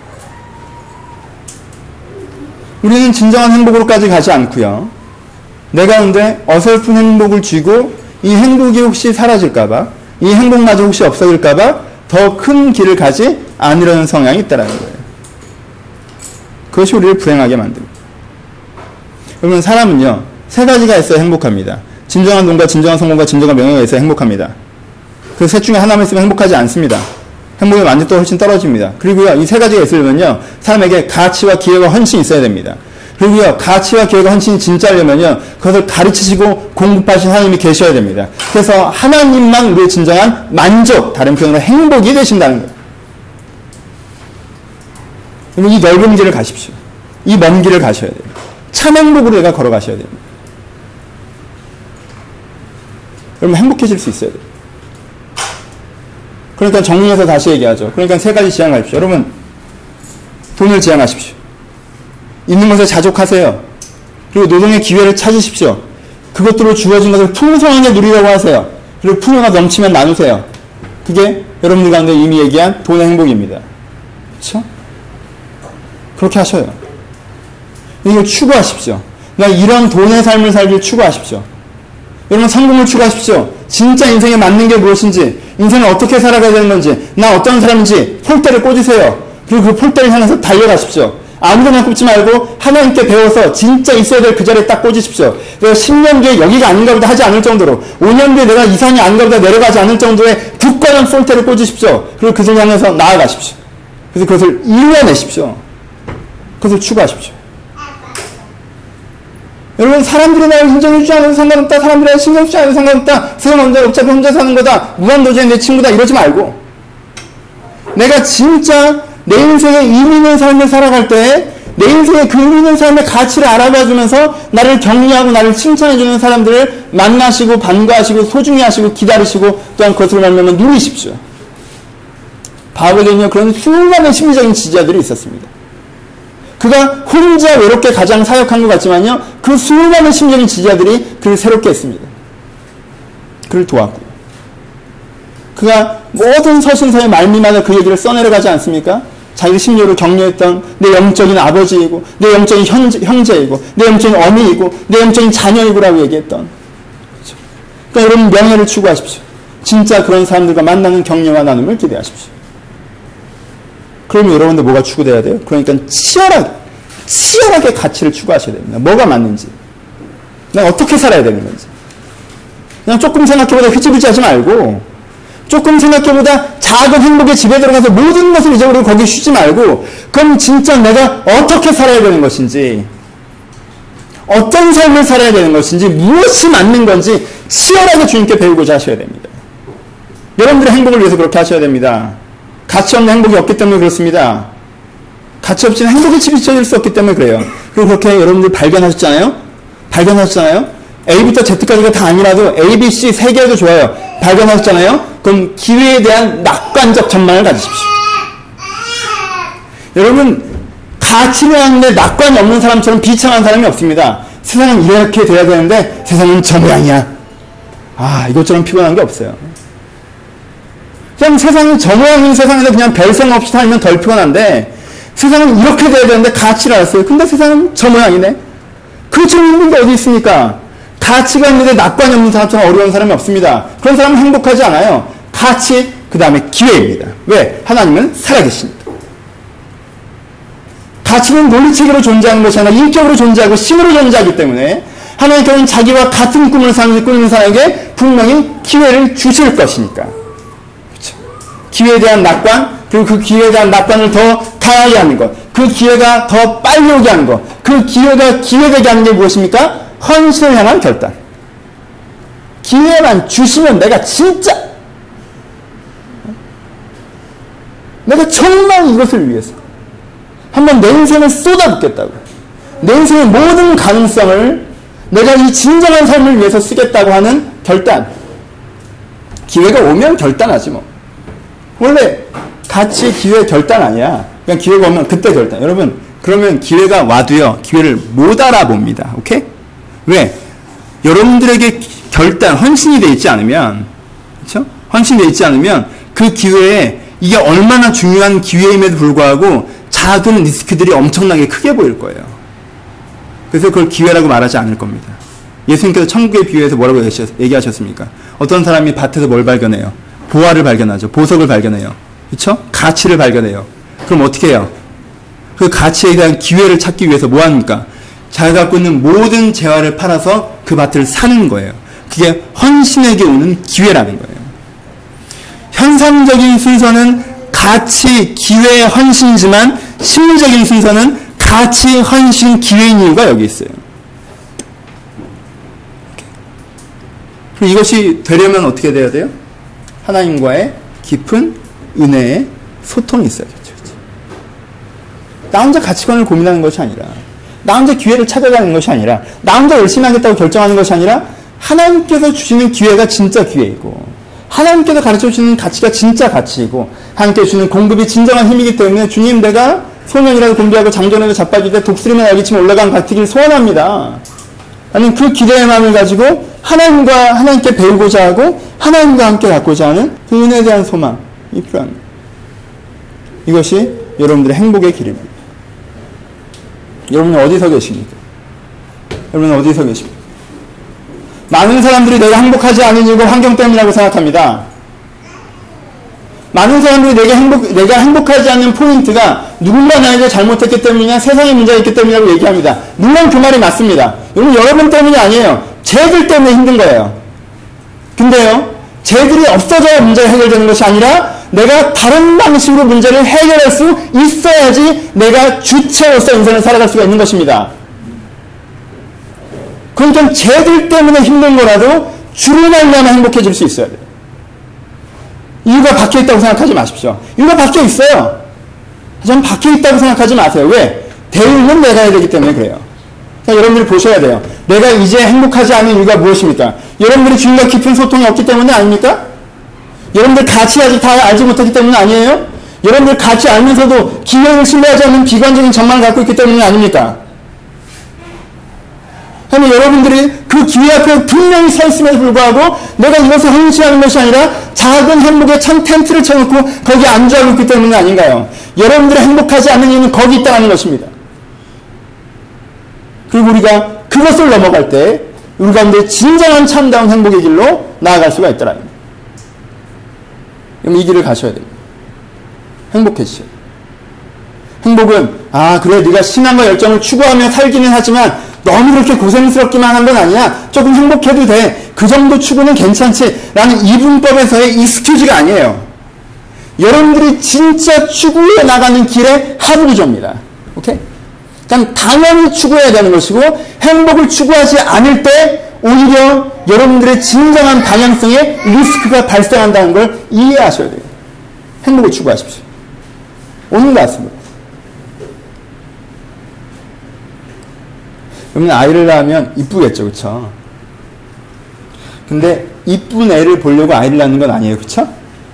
우리는 진정한 행복으로까지 가지 않고요. 내 가운데 어설픈 행복을 쥐고 이 행복이 혹시 사라질까봐 이 행복마저 혹시 없어질까봐 더 큰 길을 가지 않으려는 성향이 있다는 거예요. 그것이 우리를 불행하게 만듭니다. 여러분 사람은요 세 가지가 있어야 행복합니다. 진정한 돈과 진정한 성공과 진정한 명예가 있어야 행복합니다. 그 셋 중에 하나만 있으면 행복하지 않습니다. 행복의 만족도가 훨씬 떨어집니다. 그리고요 이 세 가지가 있으려면요 사람에게 가치와 기회가 헌신이 있어야 됩니다. 그리고요 가치와 기회가 헌신이 진짜려면요 그것을 가르치시고 공급하신 하나님이 계셔야 됩니다. 그래서 하나님만 우리의 진정한 만족, 다른 표현으로 행복이 되신다는 거예요. 그러면 이 넓은 길을 가십시오. 이 먼 길을 가셔야 돼요. 참 행복으로 내가 걸어가셔야 됩니다. 여러분 행복해질 수 있어야 돼요. 그러니까 정리해서 다시 얘기하죠. 그러니까 세 가지 지향하십시오. 여러분 돈을 지향하십시오. 있는 것에 자족하세요. 그리고 노동의 기회를 찾으십시오. 그것들로 주어진 것을 풍성하게 누리려고 하세요. 그리고 풍요가 넘치면 나누세요. 그게 여러분들 가운데 이미 얘기한 돈의 행복입니다. 그렇죠? 그렇게 하셔요. 이걸 추구하십시오. 그러니까 이런 돈의 삶을 살길 추구하십시오. 여러분 성공을 추구하십시오. 진짜 인생에 맞는 게 무엇인지, 인생을 어떻게 살아가야 되는 건지, 나 어떤 사람인지 폴대를 꽂으세요. 그리고 그 폴대를 향해서 달려가십시오. 아무데나 꽂지 말고 하나님께 배워서 진짜 있어야 될 그 자리에 딱 꽂으십시오. 내가 십 년 뒤에 여기가 아닌가 보다 하지 않을 정도로, 오 년 뒤에 내가 이 산이 아닌가 보다 내려가지 않을 정도의 굳건한 폴대를 꽂으십시오. 그리고 그들 향해서 나아가십시오. 그래서 그것을 이뤄내십시오. 그것을 추구하십시오. 여러분 사람들이 나를 인정해주지 않아도 상관없다, 사람들이 나를 신경쓰지 않아도 상관없다, 세상 혼자 어차피 혼자 사는 거다, 무한도전이 내 친구다, 이러지 말고 내가 진짜 내 인생의 의미 있는 삶을 살아갈 때 내 인생의 그 의미 있는 삶의 가치를 알아봐주면서 나를 격려하고 나를 칭찬해주는 사람들을 만나시고 반가하시고 소중히 하시고 기다리시고 또한 그것을 말미암아 누리십시오. 바울에게는요 그런 수많은 심리적인 지지자들이 있었습니다. 그가 혼자 외롭게 가장 사역한 것 같지만요 그 수많은 심리적인 지지자들이 그를 새롭게 했습니다. 그를 도왔고요. 그가 모든 서신서의 말미마다 그 얘기를 써내려가지 않습니까? 자기 심리로 격려했던 내 영적인 아버지이고 내 영적인 형제, 형제이고 내 영적인 어미이고 내 영적인 자녀이고라고 얘기했던 그렇죠? 그러니까 여러분 명예를 추구하십시오. 진짜 그런 사람들과 만나는 격려와 나눔을 기대하십시오. 그러면 여러분들 뭐가 추구돼야 돼요? 그러니까 치열하게 치열하게 가치를 추구하셔야 됩니다. 뭐가 맞는지. 내가 어떻게 살아야 되는 건지. 그냥 조금 생각해보다 흐지부지 하지 말고, 조금 생각해보다 작은 행복의 집에 들어가서 모든 것을 잊어버리고 거기 쉬지 말고, 그럼 진짜 내가 어떻게 살아야 되는 것인지, 어떤 삶을 살아야 되는 것인지, 무엇이 맞는 건지 치열하게 주님께 배우고자 하셔야 됩니다. 여러분들의 행복을 위해서 그렇게 하셔야 됩니다. 가치 없는 행복이 없기 때문에 그렇습니다. 가치 없이는 행복의 집이 지어질 수 없기 때문에 그래요. 그리고 그렇게 여러분들 발견하셨잖아요? 발견하셨잖아요? A부터 Z까지가 다 아니라도 A, B, C 세 개도 좋아요. 발견하셨잖아요? 그럼 기회에 대한 낙관적 전망을 가지십시오. 여러분, 가치를 하는데 낙관이 없는 사람처럼 비참한 사람이 없습니다. 세상은 이렇게 돼야 되는데 세상은 저 모양이야. 아, 이것처럼 피곤한 게 없어요. 그냥 세상이 저 모양인 세상에서 그냥 별생 없이 살면 덜 피곤한데, 세상은 이렇게 돼야 되는데 가치를 알았어요. 근데 세상은 저 모양이네. 그것처럼 있는 게 어디 있습니까? 가치가 있는데 낙관이 없는 사람처럼 어려운 사람이 없습니다. 그런 사람은 행복하지 않아요. 가치, 그 다음에 기회입니다. 왜? 하나님은 살아계십니다. 가치는 논리체계로 존재하는 것이 아니라 인격으로 존재하고 신으로 존재하기 때문에 하나님께서는 자기와 같은 꿈을 꾸는 사람에게 분명히 기회를 주실 것이니까. 그렇죠? 기회에 대한 낙관, 그리고 그 기회에 대한 낙관을 더 강하게 하는 것, 그 기회가 더 빨리 오게 하는 것, 그 기회가 기회되게 하는 게 무엇입니까? 헌신을 향한 결단. 기회만 주시면 내가 진짜, 내가 정말 이것을 위해서 한번 내 인생을 쏟아붓겠다고, 내 인생의 모든 가능성을 내가 이 진정한 삶을 위해서 쓰겠다고 하는 결단. 기회가 오면 결단하지 뭐. 원래 가치, 기회 결단 아니야. 그냥 기회가 오면 그때 결단. 여러분, 그러면 기회가 와도요, 기회를 못 알아봅니다. 오케이? 왜? 여러분들에게 결단, 헌신이 돼 있지 않으면, 그렇죠? 헌신이 돼 있지 않으면 그 기회에 이게 얼마나 중요한 기회임에도 불구하고 작은 리스크들이 엄청나게 크게 보일 거예요. 그래서 그걸 기회라고 말하지 않을 겁니다. 예수님께서 천국의 비유에서 뭐라고 얘기하셨습니까? 어떤 사람이 밭에서 뭘 발견해요? 보화를 발견하죠. 보석을 발견해요. 그렇죠? 가치를 발견해요. 그럼 어떻게 해요? 그 가치에 대한 기회를 찾기 위해서 뭐 합니까? 자기가 갖고 있는 모든 재화를 팔아서 그 밭을 사는 거예요. 그게 헌신에게 오는 기회라는 거예요. 현상적인 순서는 가치, 기회, 헌신이지만 심리적인 순서는 가치, 헌신, 기회인 이유가 여기 있어요. 그럼 이것이 되려면 어떻게 돼야 돼요? 하나님과의 깊은 은혜의 소통이 있어야겠죠. 나 혼자 가치관을 고민하는 것이 아니라, 나 혼자 기회를 찾아가는 것이 아니라, 나 혼자 열심히 하겠다고 결정하는 것이 아니라, 하나님께서 주시는 기회가 진짜 기회이고, 하나님께서 가르쳐 주시는 가치가 진짜 가치이고, 하나님께서 주는 공급이 진정한 힘이기 때문에, 주님, 내가 소년이라도 공부하고 장전에도 자빠질 때 독수리만 날개치며 올라간 가티기를 소원합니다. 나는 그 기대의 마음을 가지고 하나님과 하나님께 배우고자 하고 하나님과 함께 갖고자 하는 그 은혜에 대한 소망이 필요합니다. 이것이 여러분들의 행복의 길입니다. 여러분은 어디서 계십니까? 여러분은 어디서 계십니까? 많은 사람들이 내가 행복하지 않은 이유가 환경 때문이라고 생각합니다. 많은 사람들이 내가 행복, 내가 행복하지 않는 포인트가 누군가 나에게 잘못했기 때문이냐, 세상에 문제가 있기 때문이라고 얘기합니다. 물론 그 말이 맞습니다. 여러분, 여러분 때문이 아니에요. 쟤들 때문에 힘든 거예요. 근데요, 쟤들이 없어져야 문제가 해결되는 것이 아니라 내가 다른 방식으로 문제를 해결할 수 있어야지 내가 주체로서 인생을 살아갈 수가 있는 것입니다. 그러니까 쟤들 때문에 힘든 거라도 주로 말미암아 행복해질 수 있어야 돼요. 이유가 박혀 있다고 생각하지 마십시오. 이유가 박혀 있어요. 하지만 박혀 있다고 생각하지 마세요. 왜? 대응은 내가 해야 되기 때문에 그래요. 그러니까 여러분들이 보셔야 돼요. 내가 이제 행복하지 않은 이유가 무엇입니까? 여러분들이 주님과 깊은 소통이 없기 때문에 아닙니까? 여러분들 가치 아직 다 알지 못하기 때문에 아니에요? 여러분들 가치 알면서도 기회를 신뢰하지 않는 비관적인 전망을 갖고 있기 때문에 아닙니까? 그러면 여러분들이 그 기회 앞에 분명히 서 있음에도 불구하고 내가 이것을 헌신하는 것이 아니라 작은 행복의 천 텐트를 쳐놓고 거기에 안주하고 있기 때문에 아닌가요? 여러분들이 행복하지 않는 이유는 거기 있다는 것입니다. 그리고 우리가 그것을 넘어갈 때 우리 가운데 진정한 참다운 행복의 길로 나아갈 수가 있더라. 그럼 이 길을 가셔야 됩니다. 행복해지셔야 돼요. 행복은 아 그래 네가 신앙과 열정을 추구하며 살기는 하지만 너무 그렇게 고생스럽기만 한 건 아니야. 조금 행복해도 돼. 그 정도 추구는 괜찮지. 라는 이분법에서의 익스큐즈가 아니에요. 여러분들이 진짜 추구해 나가는 길의 하부구조입니다. 오케이? 그냥 당연히 추구해야 되는 것이고, 행복을 추구하지 않을 때 오히려 여러분들의 진정한 방향성에 리스크가 발생한다는 걸 이해하셔야 돼요. 행복을 추구하십시오. 오늘 같습니다. 그러면 아이를 낳으면 이쁘겠죠, 그쵸? 근데 이쁜 애를 보려고 아이를 낳는 건 아니에요, 그쵸?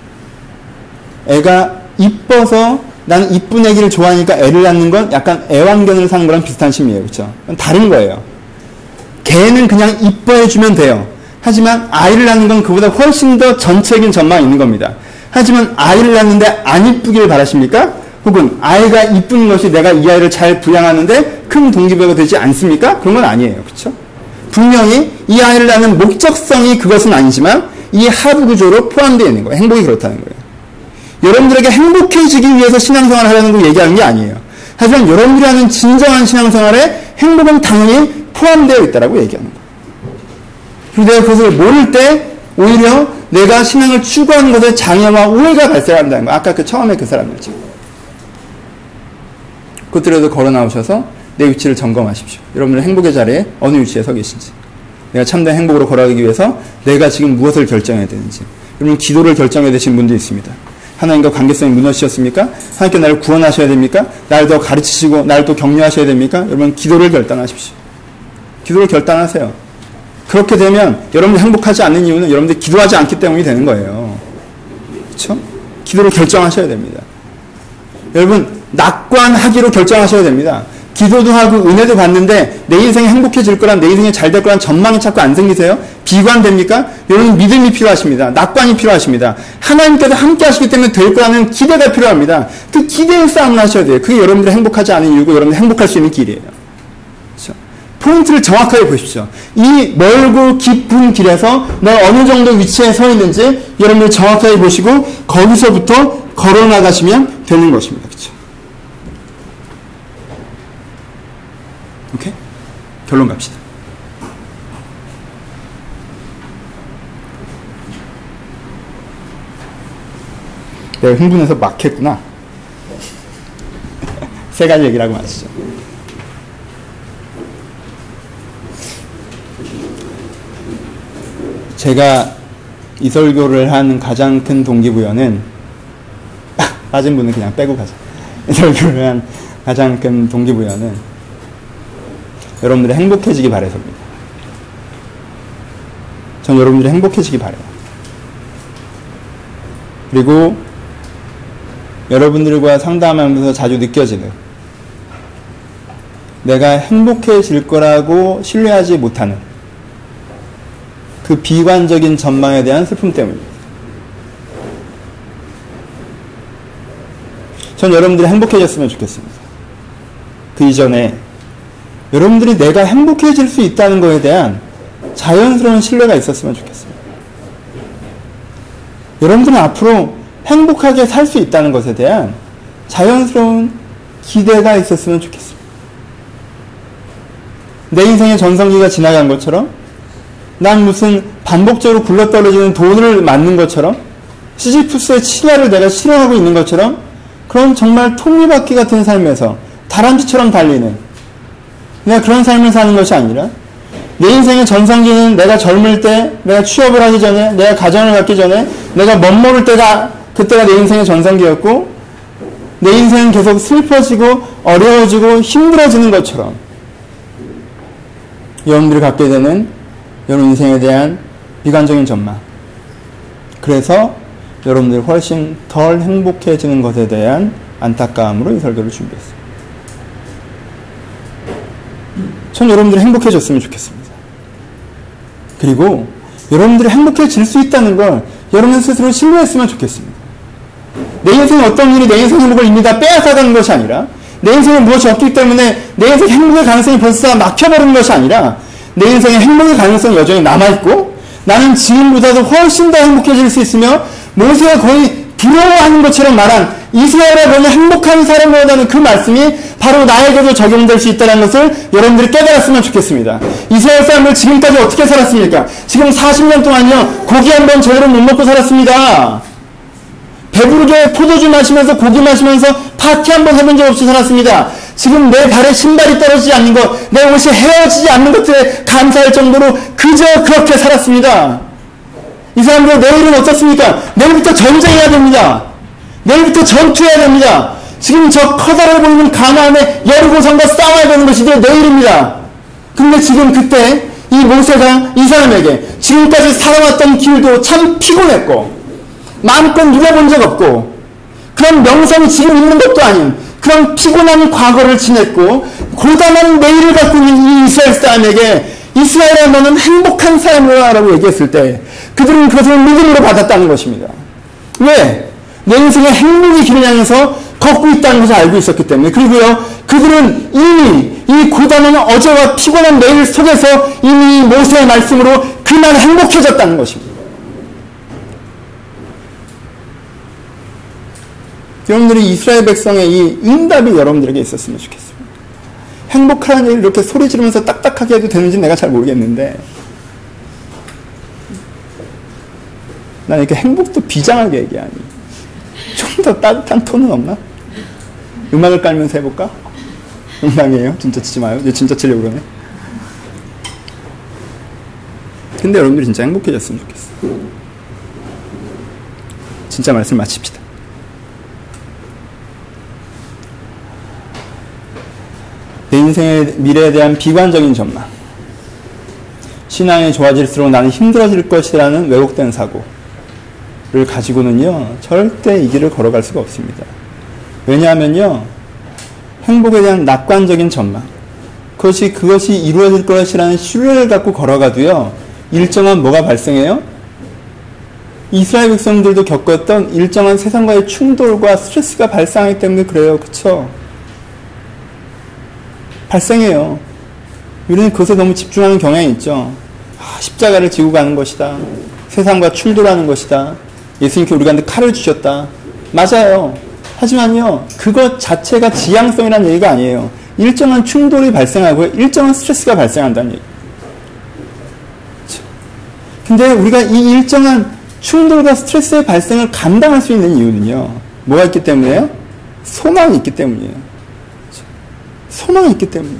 애가 이뻐서 나는 이쁜 애기를 좋아하니까 애를 낳는 건 약간 애완견을 사는 거랑 비슷한 심리예요, 그쵸? 다른 거예요. 개는 그냥 이뻐해주면 돼요. 하지만 아이를 낳는 건 그보다 훨씬 더 전체적인 전망이 있는 겁니다. 하지만 아이를 낳는데 안 이쁘기를 바라십니까? 혹은 아이가 이쁜 것이 내가 이 아이를 잘 부양하는데 큰 동기부여가 되지 않습니까? 그런 건 아니에요. 그렇죠? 분명히 이 아이를 낳는 목적성이 그것은 아니지만 이 하부 구조로 포함되어 있는 거예요. 행복이 그렇다는 거예요. 여러분들에게 행복해지기 위해서 신앙생활을 하라는 걸 얘기하는 게 아니에요. 하지만 여러분들이 하는 진정한 신앙생활에 행복은 당연히 포함되어 있다고 얘기하는 거예요. 그리고 내가 그것을 모를 때 오히려 내가 신앙을 추구하는 것에 장애와 오해가 발생한다는 거예요. 아까 그 처음에 그 사람들죠. 그것들에도 걸어 나오셔서 내 위치를 점검하십시오. 여러분들 행복의 자리에 어느 위치에 서 계신지, 내가 참된 행복으로 걸어가기 위해서 내가 지금 무엇을 결정해야 되는지. 여러분 기도를 결정해야 되신 분도 있습니다. 하나님과 관계성이 무너지셨습니까? 하나님께 나를 구원하셔야 됩니까? 나를 더 가르치시고 나를 또 격려하셔야 됩니까? 여러분 기도를 결단하십시오. 기도를 결단하세요. 그렇게 되면 여러분들 행복하지 않는 이유는 여러분들이 기도하지 않기 때문이 되는 거예요. 그렇죠? 기도를 결정하셔야 됩니다. 여러분 낙관하기로 결정하셔야 됩니다. 기도도 하고 은혜도 받는데 내 인생이 행복해질 거란, 내 인생이 잘 될 거란 전망이 자꾸 안 생기세요? 비관됩니까? 여러분 믿음이 필요하십니다. 낙관이 필요하십니다. 하나님께서 함께 하시기 때문에 될 거라는 기대가 필요합니다. 그 기대의 싸움을 하셔야 돼요. 그게 여러분들이 행복하지 않은 이유고 여러분들이 행복할 수 있는 길이에요. 그렇죠? 포인트를 정확하게 보십시오. 이 멀고 깊은 길에서 내가 어느 정도 위치에 서 있는지 여러분들 정확하게 보시고 거기서부터 걸어 나가시면 되는 것입니다. 그렇죠? 오케이? 결론 갑시다. 내가 흥분해서 막 했구나. 세 가지 얘기를 하고 마치죠. 제가 이 설교를 하는 가장 큰 동기부여는, 빠진 분은 그냥 빼고 가자. 이 설교를 한 가장 큰 동기부여는 여러분들이 행복해지기 바라서입니다. 전 여러분들이 행복해지기 바라요. 그리고 여러분들과 상담하면서 자주 느껴지는, 내가 행복해질 거라고 신뢰하지 못하는 그 비관적인 전망에 대한 슬픔 때문입니다. 전 여러분들이 행복해졌으면 좋겠습니다. 그 이전에 여러분들이 내가 행복해질 수 있다는 것에 대한 자연스러운 신뢰가 있었으면 좋겠습니다. 여러분들은 앞으로 행복하게 살 수 있다는 것에 대한 자연스러운 기대가 있었으면 좋겠습니다. 내 인생의 전성기가 지나간 것처럼, 난 무슨 반복적으로 굴러떨어지는 돈을 맞는 것처럼, 시지푸스의 치료를 내가 실현하고 있는 것처럼, 그런 정말 톱니바퀴 같은 삶에서 다람쥐처럼 달리는, 내가 그런 삶을 사는 것이 아니라 내 인생의 전성기는 내가 젊을 때, 내가 취업을 하기 전에, 내가 가정을 갖기 전에, 내가 멋모를 때가, 그때가 내 인생의 전성기였고, 내 인생은 계속 슬퍼지고 어려워지고 힘들어지는 것처럼 여러분들이 갖게 되는 여러분 인생에 대한 비관적인 전망, 그래서 여러분들이 훨씬 덜 행복해지는 것에 대한 안타까움으로 이 설교를 준비했습니다. 전 여러분들이 행복해졌으면 좋겠습니다. 그리고 여러분들이 행복해질 수 있다는 걸 여러분 스스로 신뢰했으면 좋겠습니다. 내 인생에 어떤 일이 내 인생 행복을 이미 다 빼앗아가는 것이 아니라, 내 인생에 무엇이 없기 때문에 내 인생 행복의 가능성이 벌써 막혀버리는 것이 아니라, 내 인생의 행복의 가능성이 여전히 남아있고, 나는 지금보다도 훨씬 더 행복해질 수 있으며, 모세가 거의 부러워하는 것처럼 말한 이스라엘의 거의 행복한 사람보다는 그 말씀이 바로 나에게도 적용될 수 있다는 것을 여러분들이 깨달았으면 좋겠습니다. 이스라엘 사람들 지금까지 어떻게 살았습니까? 지금 사십 년 동안요, 고기 한 번 제대로 못 먹고 살았습니다. 배부르게 포도주 마시면서 고기 마시면서 파티 한 번 해본 적 없이 살았습니다. 지금 내 발에 신발이 떨어지지 않는 것, 내 옷이 헤어지지 않는 것들에 감사할 정도로 그저 그렇게 살았습니다. 이 사람들 내일은 어떻습니까? 내일부터 전쟁해야 됩니다. 내일부터 전투해야 됩니다. 지금 저 커다랗게 보이는 가나안의 여리고성과 싸워야 되는 것이 내일입니다. 근데 지금 그때 이 모세가 이 사람에게 지금까지 살아왔던 길도 참 피곤했고 마음껏 누려본 적 없고 그런 명성이 지금 있는 것도 아닌 그런 피곤한 과거를 지냈고 고단한 내일을 갖고 있는 이 이스라엘 사람에게 이스라엘아 너는 행복한 사람이라 라고 얘기했을 때 그들은 그것을 믿음으로 받았다는 것입니다. 왜? 내 인생의 행복의 길을 향해서 걷고 있다는 것을 알고 있었기 때문에. 그리고요, 그들은 이미 이 고단한 어제와 피곤한 내일 속에서 이미 모세의 말씀으로 그날 행복해졌다는 것입니다. 여러분들이 이스라엘 백성의 이 응답이 여러분들에게 있었으면 좋겠습니다. 행복하라는 얘기를 이렇게 소리 지르면서 딱딱하게 해도 되는지 내가 잘 모르겠는데 난 이렇게 행복도 비장하게 얘기하니 좀 더 따뜻한 톤은 없나? 음악을 깔면서 해볼까? 음악이에요? 진짜 치지 마요. 이제 진짜 치려고 그러네. 근데 여러분들이 진짜 행복해졌으면 좋겠어. 진짜 말씀 마칩시다. 내 인생의 미래에 대한 비관적인 전망, 신앙이 좋아질수록 나는 힘들어질 것이라는 왜곡된 사고를 가지고는요 절대 이 길을 걸어갈 수가 없습니다. 왜냐하면요 행복에 대한 낙관적인 전망, 그것이 그것이 이루어질 것이라는 신뢰를 갖고 걸어가도요 일정한 뭐가 발생해요? 이스라엘 백성들도 겪었던 일정한 세상과의 충돌과 스트레스가 발생하기 때문에 그래요. 그쵸? 발생해요. 우리는 그것에 너무 집중하는 경향이 있죠. 아, 십자가를 지고 가는 것이다. 세상과 충돌하는 것이다. 예수님께 우리가 칼을 주셨다. 맞아요. 하지만요, 그것 자체가 지향성이라는 얘기가 아니에요. 일정한 충돌이 발생하고 일정한 스트레스가 발생한다는 얘기. 근데 우리가 이 일정한 충돌과 스트레스의 발생을 감당할 수 있는 이유는요, 뭐가 있기 때문에요? 소망이 있기 때문이에요. 소망이 있기 때문에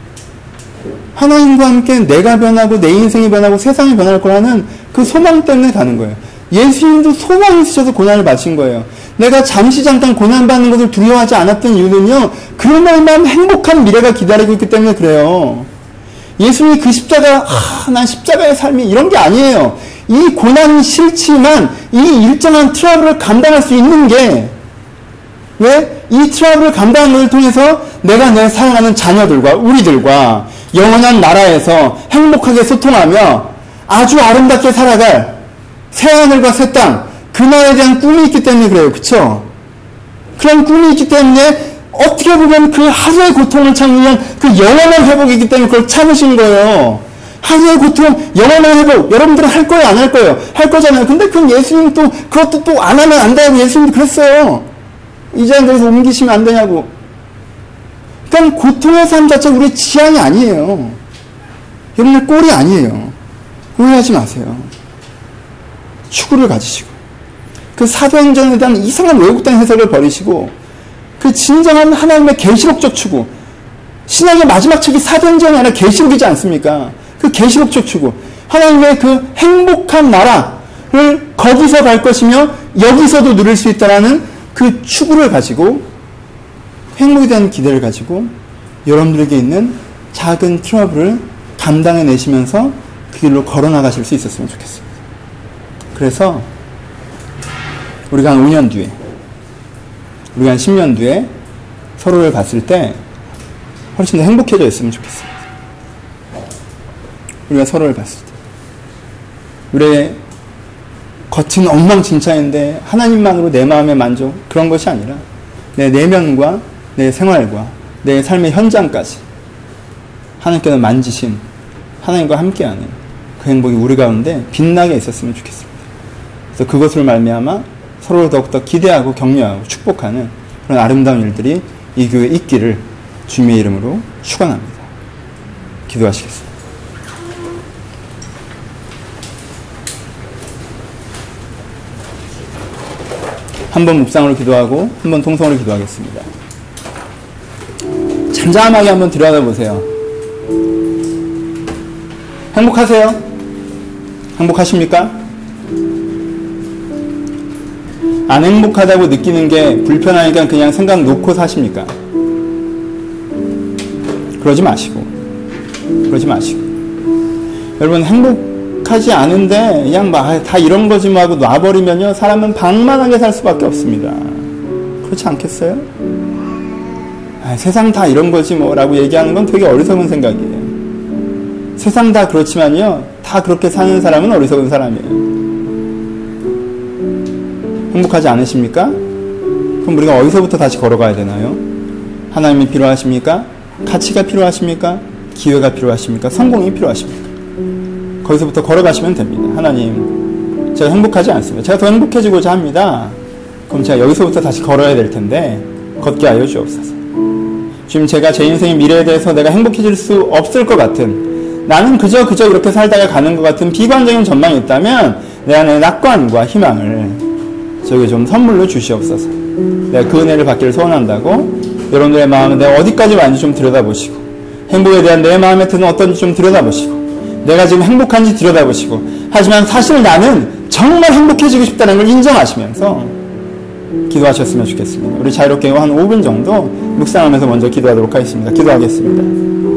하나님과 함께 내가 변하고 내 인생이 변하고 세상이 변할 거라는 그 소망 때문에 가는 거예요. 예수님도 소망이 있으셔서 고난을 받으신 거예요. 내가 잠시 잠깐 고난받는 것을 두려워하지 않았던 이유는요, 그날만 행복한 미래가 기다리고 있기 때문에 그래요. 예수님이 그 십자가, 아, 난 십자가의 삶이 이런 게 아니에요. 이 고난이 싫지만 이 일정한 트러블을 감당할 수 있는 게 왜? 이 트러블을 감당하는 것을 통해서 내가 내 사랑하는 자녀들과 우리들과 영원한 나라에서 행복하게 소통하며 아주 아름답게 살아갈 새하늘과 새 땅, 그날에 대한 꿈이 있기 때문에 그래요. 그쵸? 그런 꿈이 있기 때문에 어떻게 보면 그 하루의 고통을 참기 위한 그 영원한 회복이기 때문에 그걸 참으신 거예요. 하루의 고통, 영원한 회복, 여러분들은 할 거예요? 안 할 거예요? 할 거잖아요. 근데 그건 예수님 또 그것도 또 안 하면 안 된다고 예수님도 그랬어요. 이제 그래서 옮기시면 안 되냐고. 그러니까 고통의 삶 자체가 우리의 지향이 아니에요. 여러분의 꼴이 아니에요. 오해하지 마세요. 추구를 가지시고 그 사도행전에 대한 이상한 왜곡된 해석을 버리시고 그 진정한 하나님의 계시록적 추구, 신약의 마지막 책이 사도행전이 아니라 계시록이지 않습니까? 그 계시록적 추구, 하나님의 그 행복한 나라를 거기서 갈 것이며 여기서도 누릴 수 있다라는 그 추구를 가지고 행복에 대한 기대를 가지고 여러분들에게 있는 작은 트러블을 감당해 내시면서 그 길로 걸어나가실 수 있었으면 좋겠습니다. 그래서 우리가 한 오 년 뒤에, 우리가 한 십 년 뒤에 서로를 봤을 때 훨씬 더 행복해져 있으면 좋겠습니다. 우리가 서로를 봤을 때 우리의 겉은 엉망진창인데 하나님만으로 내 마음의 만족, 그런 것이 아니라 내 내면과 내 생활과 내 삶의 현장까지 하나님께서 만지신, 하나님과 함께하는 그 행복이 우리 가운데 빛나게 있었으면 좋겠습니다. 그래서 그것을 말미암아 서로를 더욱더 기대하고 격려하고 축복하는 그런 아름다운 일들이 이 교회에 있기를 주님의 이름으로 축원합니다. 기도하시겠습니다. 한 번 묵상으로 기도하고 한 번 통성으로 기도하겠습니다. 잠잠하게 한번 들여다보세요. 행복하세요? 행복하십니까? 안 행복하다고 느끼는 게 불편하니까 그냥 생각 놓고 사십니까? 그러지 마시고 그러지 마시고 여러분, 행복하지 않은데 그냥 막 다 이런 거지 뭐 하고 놔버리면요, 사람은 방만하게 살 수밖에 없습니다. 그렇지 않겠어요? 아, 세상 다 이런 거지 뭐 라고 얘기하는 건 되게 어리석은 생각이에요. 세상 다 그렇지만요, 다 그렇게 사는 사람은 어리석은 사람이에요. 행복하지 않으십니까? 그럼 우리가 어디서부터 다시 걸어가야 되나요? 하나님이 필요하십니까? 가치가 필요하십니까? 기회가 필요하십니까? 성공이 필요하십니까? 거기서부터 걸어가시면 됩니다. 하나님, 제가 행복하지 않습니다. 제가 더 행복해지고자 합니다. 그럼 제가 여기서부터 다시 걸어야 될 텐데 걷게 하여 주옵소서. 지금 제가 제 인생의 미래에 대해서 내가 행복해질 수 없을 것 같은, 나는 그저 그저 이렇게 살다가 가는 것 같은 비관적인 전망이 있다면 내 안에 낙관과 희망을 저에게 좀 선물로 주시옵소서. 내가 그 은혜를 받기를 소원한다고 여러분들의 마음은 내가 어디까지 왔는지 좀 들여다보시고, 행복에 대한 내 마음의 뜻은 어떤지 좀 들여다보시고, 내가 지금 행복한지 들여다보시고, 하지만 사실 나는 정말 행복해지고 싶다는 걸 인정하시면서 기도하셨으면 좋겠습니다. 우리 자유롭게 한 오 분 정도 묵상하면서 먼저 기도하도록 하겠습니다. 기도하겠습니다.